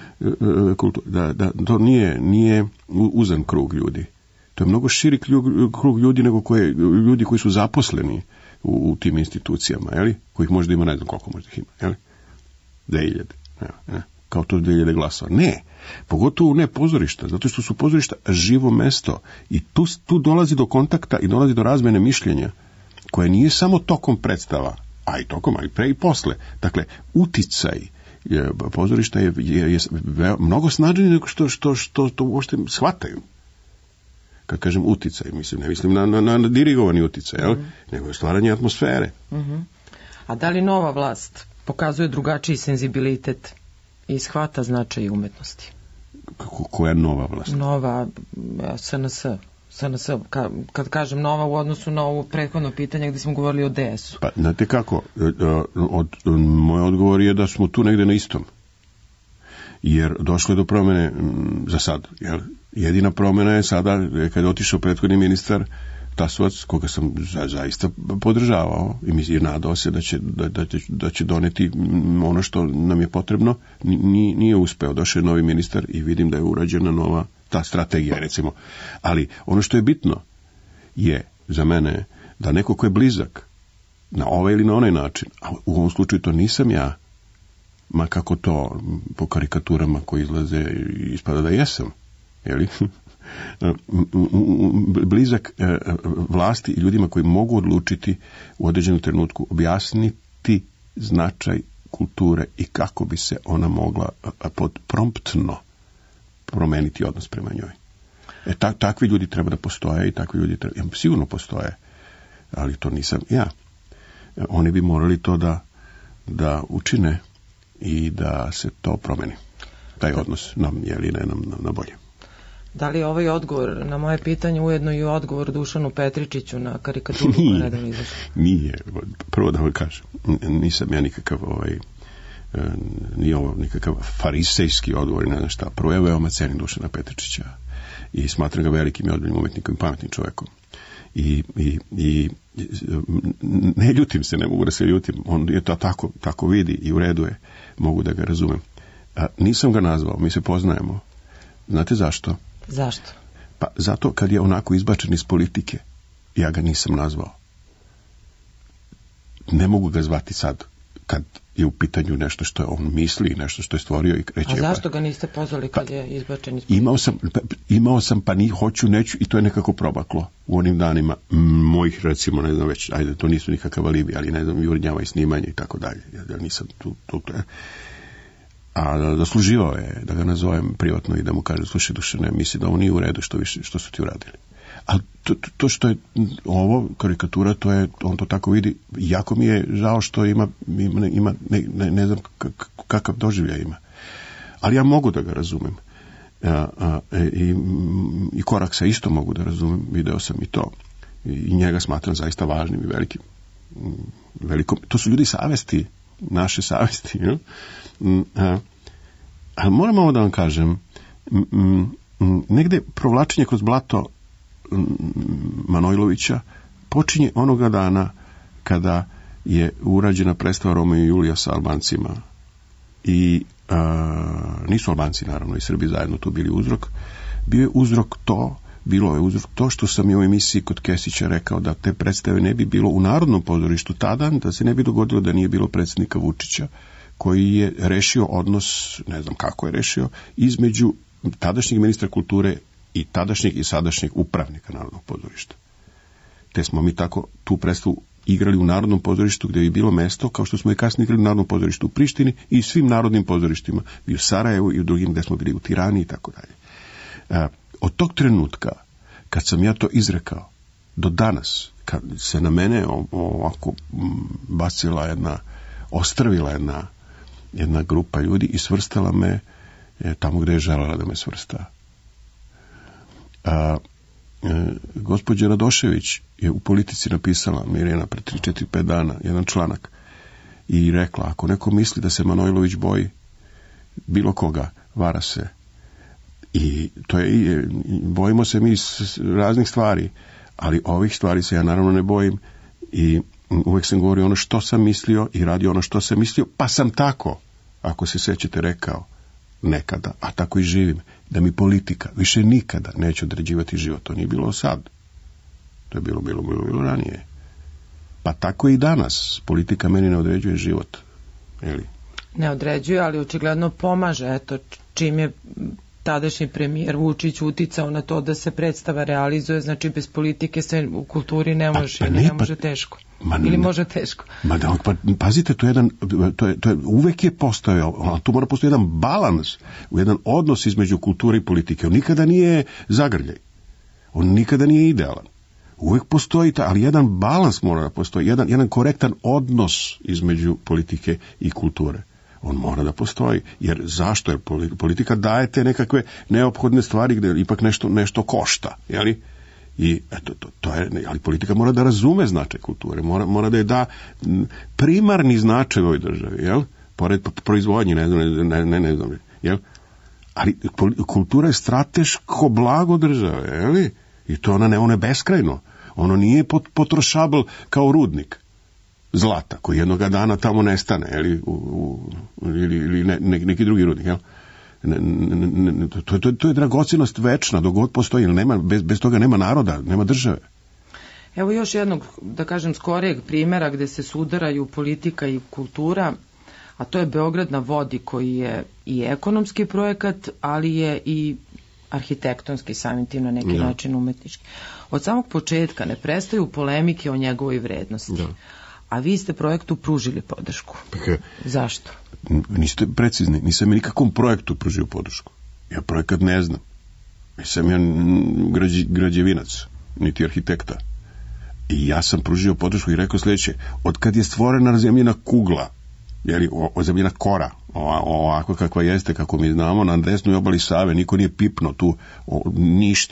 Speaker 4: da, da to nije, nije uzan krug ljudi. To je mnogo širi krug ljudi nego koje, ljudi koji su zaposleni u, u tim institucijama, jeli? Kojih možda ima, ne znam koliko možda ih ima, jeli? Dve hiljade. Ja, kao to dve hiljade glasova. Ne. Pogotovo ne pozorišta, zato što su pozorišta živo mesto i tu, tu dolazi do kontakta i dolazi do razmene mišljenja koje nije samo tokom predstava, a i tokom, ali pre i posle. Dakle, uticaj je, pozorišta je, je, je mnogo snažniji nego što, što, što, što uopšte shvataju. Kad kažem uticaj, mislim, ne mislim na, na, na dirigovani uticaj, jel? Mm-hmm. Nego je stvaranje atmosfere.
Speaker 2: Mm-hmm. A da li nova vlast pokazuje drugačiji senzibilitet i shvata značaj umetnosti?
Speaker 4: Kako, koja je nova vlast?
Speaker 2: Nova, es en es. es en es, ka, kad kažem nova u odnosu na ovo prethodno pitanje gdje smo govorili o de es u.
Speaker 4: Pa, znate kako, od, moj odgovor je da smo tu negde na istom. Jer došlo je do promene za sad. Jer jedina promena je sada, kada je otišao prethodni ministar Tasovac, koga sam za, zaista podržavao i mi je nadao se da će, da, da, da će doneti ono što nam je potrebno, Ni, nije uspeo. Došao je novi ministar i vidim da je urađena nova ta strategija, recimo. Ali ono što je bitno je za mene da neko ko je blizak na ovaj ili na onaj način, a u ovom slučaju to nisam ja, ma kako to po karikaturama koji izlaze ispada da jesam, jeli? Blizak vlasti i ljudima koji mogu odlučiti u određenom trenutku objasniti značaj kulture i kako bi se ona mogla pod promptno promeniti odnos prema njoj. E, ta, takvi ljudi treba da postoje i takvi ljudi treba, sigurno postoje, ali to nisam ja. Oni bi morali to da, da učine i da se to promeni. Taj odnos nam je li ne nam na, na bolje.
Speaker 2: Da li je ovaj odgovor na moje pitanje ujedno i odgovor Dušanu Petričiću na karikaturu koja nedavno izašla?
Speaker 4: Nije. Prvo da vam kažem, nisam ja nikakav ovaj, nije ovo nikakav farisejski odgovor, ne znam šta. Prvo ja veoma cenim Dušana Petričića i smatram ga velikim i ozbiljnim umetnikom i pametnim čovekom. i, i, i ne ljutim se, ne mogu da se ljutim, on je to tako, tako vidi i u redu je, mogu da ga razumem. A, nisam ga nazvao, mi se poznajemo. Znate zašto?
Speaker 2: Zašto?
Speaker 4: Pa zato kad je onako izbačen iz politike, ja ga nisam nazvao. Ne mogu ga zvati sad, kad je u pitanju nešto što je on misli, nešto što je stvorio i reći.
Speaker 2: A zašto ga niste pozvali kad
Speaker 4: pa,
Speaker 2: je izbačen iz politike?
Speaker 4: Imao sam, pa, imao sam, pa ni hoću, neću, i to je nekako probaklo u onim danima mojih, recimo, ne znam već, ajde, to nisu nikakav alibi, ali ne znam, jurnjava i snimanje i tako dalje. Ja nisam tu, tu, tu a zasluživao je da ga nazovem privatno i da mu kažem, slušaj Dušane, misli da ovo nije u redu što, više, što su ti uradili. Ali to, to što je ovo karikatura, to je, on to tako vidi, jako mi je žao što ima, ima, ima ne, ne, ne znam kakav doživljaj ima. Ali ja mogu da ga razumem. A, a, i, i Koraksa isto mogu da razumem, video sam i to. I, i njega smatram zaista važnim i velikim. Velikom. To su ljudi savesti, naše savesti. Ja? A, ali moram ovo da vam kažem, m, m, m, negde provlačenje kroz blato Manojlovića počinje onoga dana kada je urađena predstava Romeo i Julija sa Albancima i a, nisu Albanci naravno i Srbi zajedno tu bili uzrok. Bio je uzrok to, bilo je uzrok to što sam i u emisiji kod Kesića rekao da te predstave ne bi bilo u Narodnom pozorištu tada, da se ne bi dogodilo da nije bilo predsjednika Vučića koji je rešio odnos, ne znam kako je rešio, između tadašnjeg ministra kulture i tadašnjeg i sadašnjeg upravnika Narodnog pozorišta. Te smo mi tako tu predstavu igrali u Narodnom pozorištu gdje je bilo mesto, kao što smo i kasnije igrali u Narodnom pozorištu u Prištini i svim narodnim pozorištima, i u Sarajevu i u drugim gdje smo bili u Tirani i tako dalje. Od tog trenutka, kad sam ja to izrekao, do danas, kad se na mene ovako bacila jedna, ostrvila jedna, jedna grupa ljudi i svrstala me tamo gdje je želela da me svrsta. A, e, gospođa Radošević je u Politici napisala, Mirjana, pre tri četiri pet dana, jedan članak i rekla, ako neko misli da se Manojlović boji bilo koga, vara se. I to je, bojimo se mi raznih stvari, ali ovih stvari se ja naravno ne bojim i uvek sam govorio ono što sam mislio i radio ono što sam mislio, pa sam tako, ako se sećate, rekao nekada, a tako i živim, da mi politika više nikada neće određivati život. To nije bilo sad. To je bilo, bilo, bilo, bilo ranije. Pa tako i danas. Politika meni ne određuje život. Eli?
Speaker 2: Ne određuje, ali očigledno pomaže. Eto, čim je tadašnji premijer Vučić uticao na to da se predstava realizuje, znači bez politike se u kulturi ne može, pa, pa ne, ne može pa, teško. Ma, ili može teško.
Speaker 4: Ma da, pa, pazite, to je jedan, to je, to je, uvek je postojao, tu mora postojati jedan balans, jedan odnos između kulture i politike. On nikada nije zagrljaj. On nikada nije idealan. Uvek postoji, ta, ali jedan balans mora da postoji, jedan, jedan korektan odnos između politike i kulture. On mora da postoji, jer zašto? Jer politika daje te nekakve neophodne stvari gdje ipak nešto, nešto košta, jeli? I eto, to, to je, ali politika mora da razume značaj kulture, mora, mora da je da primarni značaj u ovoj državi, jel? Pored proizvodnje, ne znam, ne, ne, ne znam, jel? Ali kultura je strateško blago države, jel? I to ona ne, ono je beskrajno. Ono nije potrošabl kao rudnik zlata, koji jednoga dana tamo nestane, jel? U, u, ili, ili ne, ne, neki drugi rudnik, jel? Ne, ne, ne, to, to, to je dragocenost večna, dok god postoji, nema, bez, bez toga nema naroda, nema države.
Speaker 2: Evo još jednog, da kažem, skorijeg primjera gde se sudaraju politika i kultura, a to je Beograd na vodi, koji je i ekonomski projekat, ali je i arhitektonski, samim tim na neki da. način umetnički. Od samog početka ne prestaju polemike o njegovoj vrednosti. Da. A vi ste projektu pružili podršku.
Speaker 4: Pa,
Speaker 2: zašto?
Speaker 4: Niste precizni, nisam nikakvom projektu pružio podršku. Ja projekat ne znam. Nisam ja građe, građevinac, niti arhitekta. I ja sam pružio podršku i rekao sljedeće, od kad je stvorena zemljina kugla, jeli, o, o zemljina kora, o, ovako kakva jeste, kako mi znamo, na desnoj obali Save, niko nije pipno tu, o, ništa.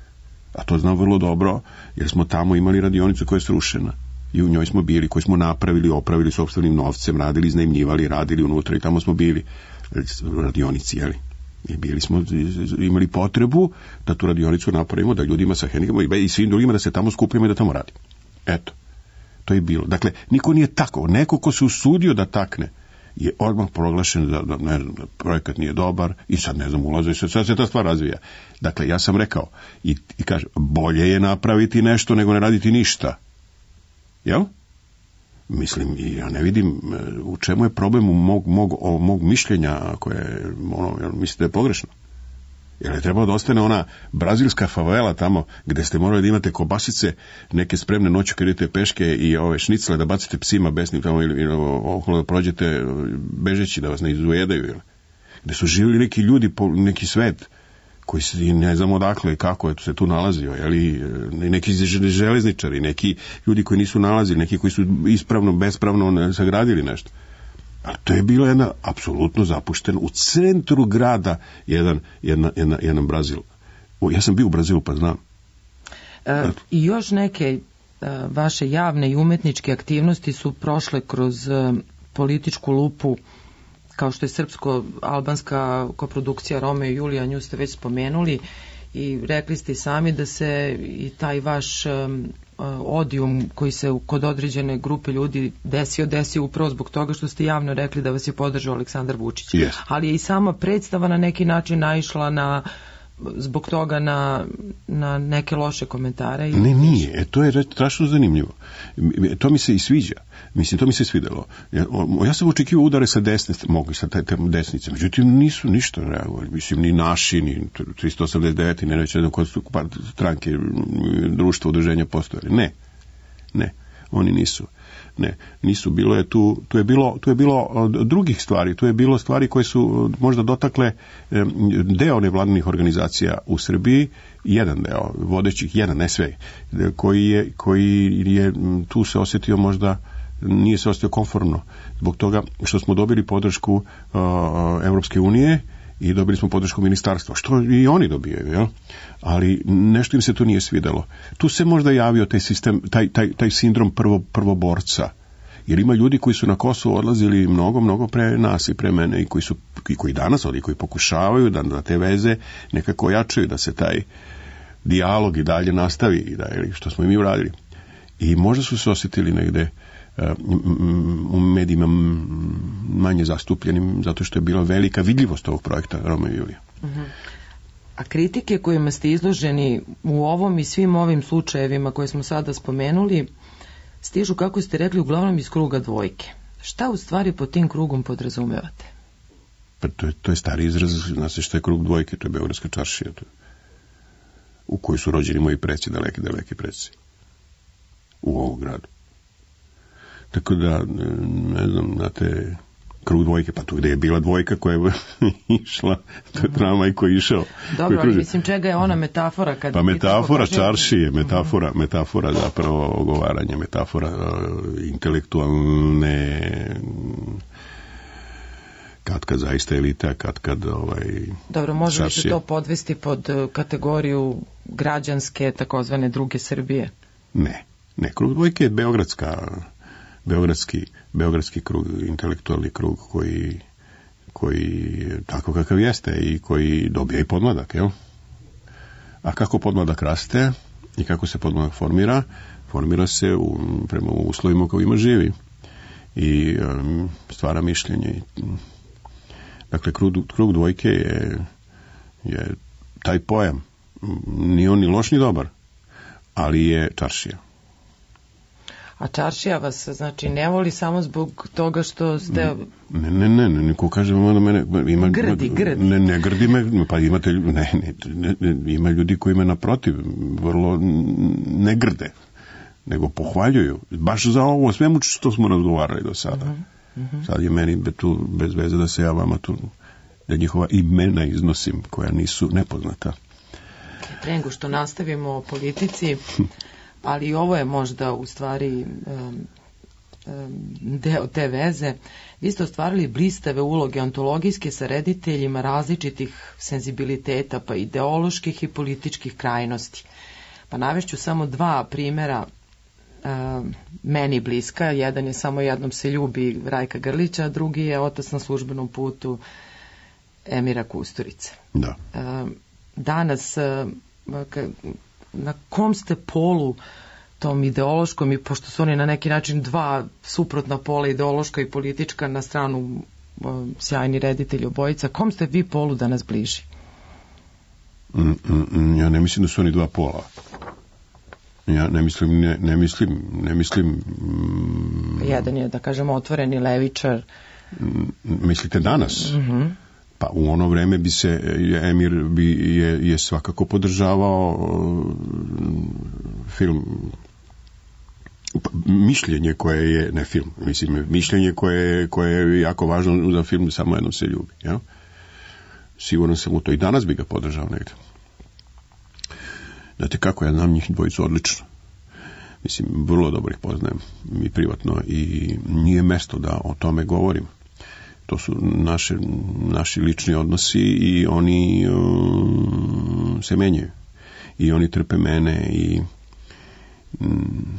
Speaker 4: A to znam vrlo dobro, jer smo tamo imali radionicu koja je srušena. I u njoj smo bili, koji smo napravili, opravili sopstvenim novcem, radili, iznajmljivali, radili unutra i tamo smo bili radionici, jeli? I bili smo, imali potrebu da tu radionicu napravimo, da ljudima sa hendikepom i svim drugima da se tamo skupljamo i da tamo radimo. Eto, to je bilo. Dakle, niko nije tako. Neko ko se usudio da takne je odmah proglašen da, da, ne znam, da projekat nije dobar i sad ne znam ulaze i sad, sad se ta stvar razvija. Dakle, ja sam rekao i, i kažem, bolje je napraviti nešto nego ne raditi ništa. Jel? Mislim, ja ne vidim u čemu je problem u mog, mog, mog mišljenja ako je, ono, jel, mislite da je pogrešno? Jer je trebalo da ostane ona brazilska favela tamo gde ste morali da imate kobasice neke spremne noću kad idete peške i ove šnicle da bacite psima besnim tamo ili, ili okolo da prođete bežeći da vas ne izujedaju. Ili. Gde su živjeli neki ljudi, neki svet koji se ne znam odakle i kako je se tu nalazio, jeli, neki železničari, neki ljudi koji nisu nalazili, neki koji su ispravno, bespravno sagradili nešto. Ali to je bilo jedna apsolutno zapušten u centru grada jedan, jedna, jedna, jedan Brazil. O, ja sam bio u Brazilu pa znam.
Speaker 2: E, I još neke e, vaše javne i umetničke aktivnosti su prošle kroz e, političku lupu, kao što je srpsko-albanska koprodukcija Romeo i Julija, nju ste već spomenuli i rekli ste i sami da se i taj vaš um, odijum koji se kod određene grupe ljudi desio, desio upravo zbog toga što ste javno rekli da vas je podržao Aleksandar Vučić.
Speaker 4: Yes.
Speaker 2: Ali je i sama predstava na neki način naišla na zbog toga na, na neke loše komentare. I
Speaker 4: ne, nije. E, to je strašno zanimljivo. To mi se i sviđa. Mislim, to mi se svidelo. Ja, ja sam očekivao udare sa desne, mogu sa te, te desnice, međutim nisu ništa reagovali. Mislim, ni naši, ni tristo osamdeset devet, ne neće jedno kod stranke, društva, udruženja postojali. Ne. Ne. Oni nisu. Ne, nisu. Bilo je tu, tu je bilo, tu je bilo drugih stvari, tu je bilo stvari koje su možda dotakle deo nevladinih organizacija u Srbiji, jedan deo vodećih, jedan, ne sve, koji je, koji je tu se osjetio možda, nije se osjetio konformno, zbog toga što smo dobili podršku uh, Evropske unije i dobili smo podršku ministarstva, što i oni dobijaju, jel? Ali nešto im se tu nije svidelo. Tu se možda javio taj sistem, taj, taj, taj sindrom prvo, prvoborca, jer ima ljudi koji su na Kosovo odlazili mnogo, mnogo pre nas i pre mene i koji su, i koji danas ovdje, koji pokušavaju da, da te veze nekako jačaju, da se taj dijalog i dalje nastavi, i da, što smo i mi uradili. I možda su se osjetili negde u medijima manje zastupljenim, zato što je bila velika vidljivost ovog projekta Romeo i Julija.
Speaker 2: Uh-huh. A kritike kojima ste izloženi u ovom i svim ovim slučajevima koje smo sada spomenuli stižu, kako ste rekli, uglavnom iz kruga dvojke. Šta u stvari pod tim krugom podrazumevate?
Speaker 4: Pa to je, to je stari izraz, zna se šta je krug dvojke, to je Beogradska čaršija, to je, u kojoj su rođeni moji preci, daleki, daleki preci. U ovom gradu. Tako da, ne znam, znate, krug dvojke, pa tu gde je bila dvojka koja je išla, to je tramvaj koji je išao.
Speaker 2: Dobro, ali mislim, čega je ona metafora? Kad
Speaker 4: pa metafora čaršije, metafora, metafora zapravo ogovaranje, metafora uh, intelektualne, kad kad zaista elita, kad kad ovaj...
Speaker 2: Dobro, može li se to podvesti pod kategoriju građanske, takozvane druge Srbije?
Speaker 4: Ne, ne, krug dvojke je beogradska... Beogradski, beogradski krug, intelektualni krug koji, koji tako kakav jeste i koji dobija i podmladak, jel? A kako podmladak raste i kako se podmladak formira, formira se u, prema uslovima u kojima živi i um, stvara mišljenje. Dakle, krug, krug dvojke je, je taj pojam, ni on ni loš ni dobar, ali je čaršija.
Speaker 2: A čaršija vas, znači, ne voli samo zbog toga što ste...
Speaker 4: Ne, ne, ne, ne, niko kaže da mene... Ima,
Speaker 2: grdi, grdi.
Speaker 4: Ne, ne, grdi me, pa imate... Ne, ne, ne, ima ljudi koji me naprotiv vrlo ne grde, nego pohvaljuju. Baš za ovo, svemu što smo razgovarali do sada. Uh-huh, uh-huh. Sad je meni tu bez veze da se ja vama tu, da njihova imena iznosim, koja nisu nepoznata.
Speaker 2: Pre nego što nastavimo o politici... ali ovo je možda u stvari um, um, deo te veze. Vi ste ostvarili blistave uloge antologijske sa rediteljima različitih senzibiliteta, pa ideoloških i političkih krajnosti. Pa navešću samo dva primjera um, meni bliska. Jedan je Samo jednom se ljubi Rajka Grlića, a drugi je Otac na službenom putu Emira Kusturice.
Speaker 4: Da.
Speaker 2: Danas, na kom ste polu tom ideološkom, i pošto su oni na neki način dva suprotna pola, ideološka i politička, na stranu sjajni reditelji obojica, kom ste vi polu da nas bliži?
Speaker 4: Mm, mm, ja ne mislim da su oni dva pola. Ja ne mislim, ne, ne mislim, ne mislim... Mm,
Speaker 2: jedan je, da kažemo, otvoreni levičar.
Speaker 4: Mm, mislite danas?
Speaker 2: Mhm.
Speaker 4: Pa u ono vreme bi se Emir bi je, je svakako podržavao film, mišljenje koje je, ne film, mislim, mišljenje koje, koje je jako važno za film Samo jednom se ljubi. Ja? Sigurno sam u to i danas bi ga podržao negde. Znate kako, ja znam njih dvojicu odlično. Mislim, vrlo dobro ih poznajem i privatno i nije mesto da o tome govorim. To su naše, naši lični odnosi i oni um, se menjaju. I oni trpe mene i um,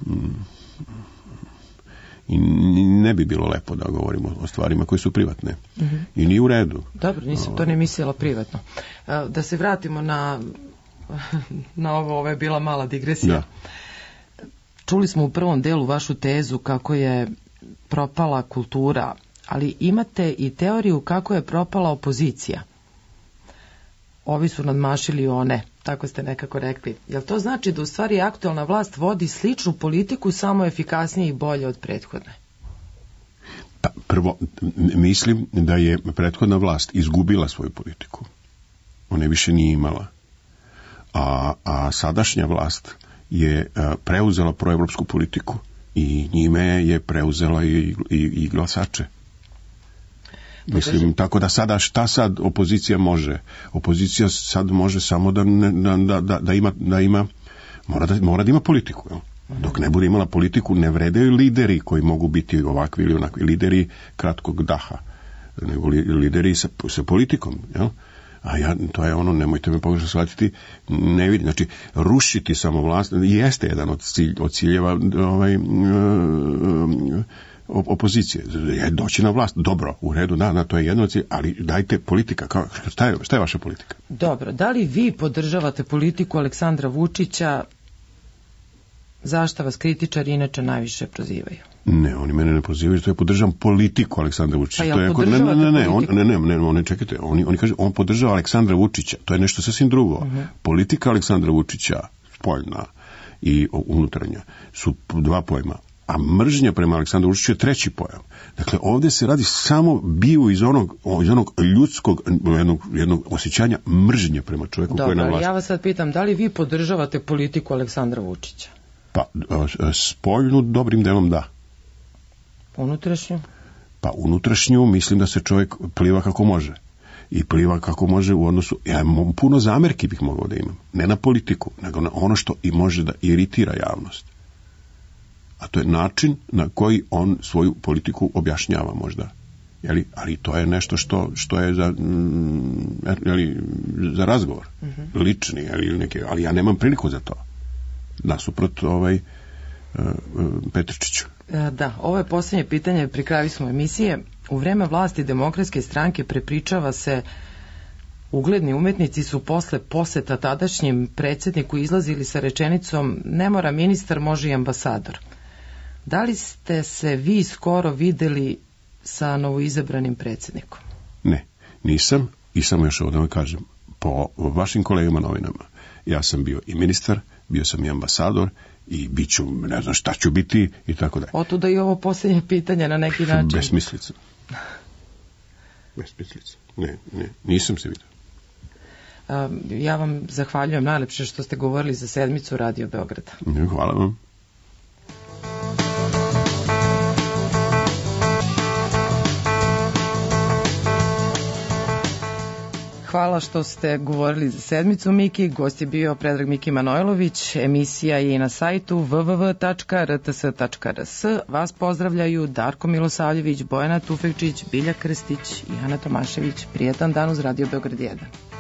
Speaker 4: i ne bi bilo lepo da govorimo o stvarima koje su privatne. Mm-hmm. I nije u redu.
Speaker 2: Dobro, nisam to ne mislila privatno. Da se vratimo na na ovo, ovo je bila mala digresija.
Speaker 4: Da.
Speaker 2: Čuli smo u prvom delu vašu tezu kako je propala kultura, ali imate i teoriju kako je propala opozicija. Ovi su nadmašili one, tako ste nekako rekli. Jel to znači da u stvari aktualna vlast vodi sličnu politiku, samo efikasnije i bolje od prethodne?
Speaker 4: Pa, prvo, mislim da je prethodna vlast izgubila svoju politiku. Ona više nije imala. A, a sadašnja vlast je a, preuzela proevropsku politiku i njime je preuzela i, i, i glasače. Mislim, tako da sada šta sad opozicija može? Opozicija sad može samo da, da, da, da, da ima, da ima mora, da, mora da ima politiku. Jel? Dok ne bude imala politiku, ne vredaju lideri koji mogu biti ovakvi ili onakvi, lideri kratkog daha, nego lideri sa, sa politikom. Jel? A ja, to je ono, nemojte me pogrešno shvatiti, ne vidim. Znači, rušiti samo vlast jeste jedan od, cilj, od ciljeva ovaj, opozicije. Je doći na vlast, dobro, u redu, da, da, to je jedno od cilj, ali dajte politika, kao, šta, je, šta je vaša politika?
Speaker 2: Dobro, da li vi podržavate politiku Aleksandra Vučića, zašto vas kritičari inače najviše prozivaju?
Speaker 4: Ne, oni mene ne prozivaju, to je podržavam politiku Aleksandra Vučića.
Speaker 2: Pa jel
Speaker 4: to je,
Speaker 2: podržavate
Speaker 4: ne, ne, ne,
Speaker 2: politiku?
Speaker 4: On, ne, ne, ne, ne, ne, čekajte, oni, oni kažu, on podržava Aleksandra Vučića, to je nešto sasvim drugo. Uh-huh. Politika Aleksandra Vučića, spoljna i unutarnja, su dva pojma, a mržnja prema Aleksandru Vučiću je treći pojam. Dakle, ovdje se radi samo bio iz onog, iz onog ljudskog jednog, jednog osjećanja mržnje prema čovjeku koji je na vlasti.
Speaker 2: Dobro, ja vas sad pitam, da li vi podržavate politiku Aleksandra Vučića?
Speaker 4: Pa, spoljnu dobrim delom da.
Speaker 2: Unutrašnju?
Speaker 4: Pa unutrašnju mislim da se čovjek pliva kako može. I pliva kako može u odnosu... Ja puno zamerki bih mogao da imam. Ne na politiku, nego na ono što i može da iritira javnost. A to je način na koji on svoju politiku objašnjava možda. Jeli, ali to je nešto što, što je za, jeli, za razgovor. Mm-hmm. Lični, jeli, neki, ali ja nemam priliku za to. Nasuprot ovaj uh, Petričiću.
Speaker 2: Da, ovo je posljednje pitanje, pri kraju smo emisije. U vreme vlasti Demokratske stranke prepričava se, ugledni umetnici su posle poseta tadašnjem predsjedniku izlazili sa rečenicom ne mora ministar, može i ambasador. Da li ste se vi skoro videli sa novoizabranim predsjednikom?
Speaker 4: Ne, nisam i samo još ovo da vam kažem, po vašim kolegama novinama, ja sam bio i ministar, bio sam i ambasador i bit ću, ne znam šta ću biti i tako dalje.
Speaker 2: Otuda i ovo posljednje pitanje na neki način.
Speaker 4: Besmislica. Besmislica. Ne, ne, nisam se vidio.
Speaker 2: Ja vam zahvaljujem najlepše što ste govorili za sedmicu Radio Beograda.
Speaker 4: Hvala vam.
Speaker 2: Hvala što ste govorili za sedmicu, Miki. Gost je bio Predrag Miki Manojlović. Emisija je i na sajtu w w w tačka r t s tačka r s. Vas pozdravljaju Darko Milosavljević, Bojana Tufekčić, Bilja Krstić i Ana Tomašević. Prijetan dan uz Radio Beograd jedan.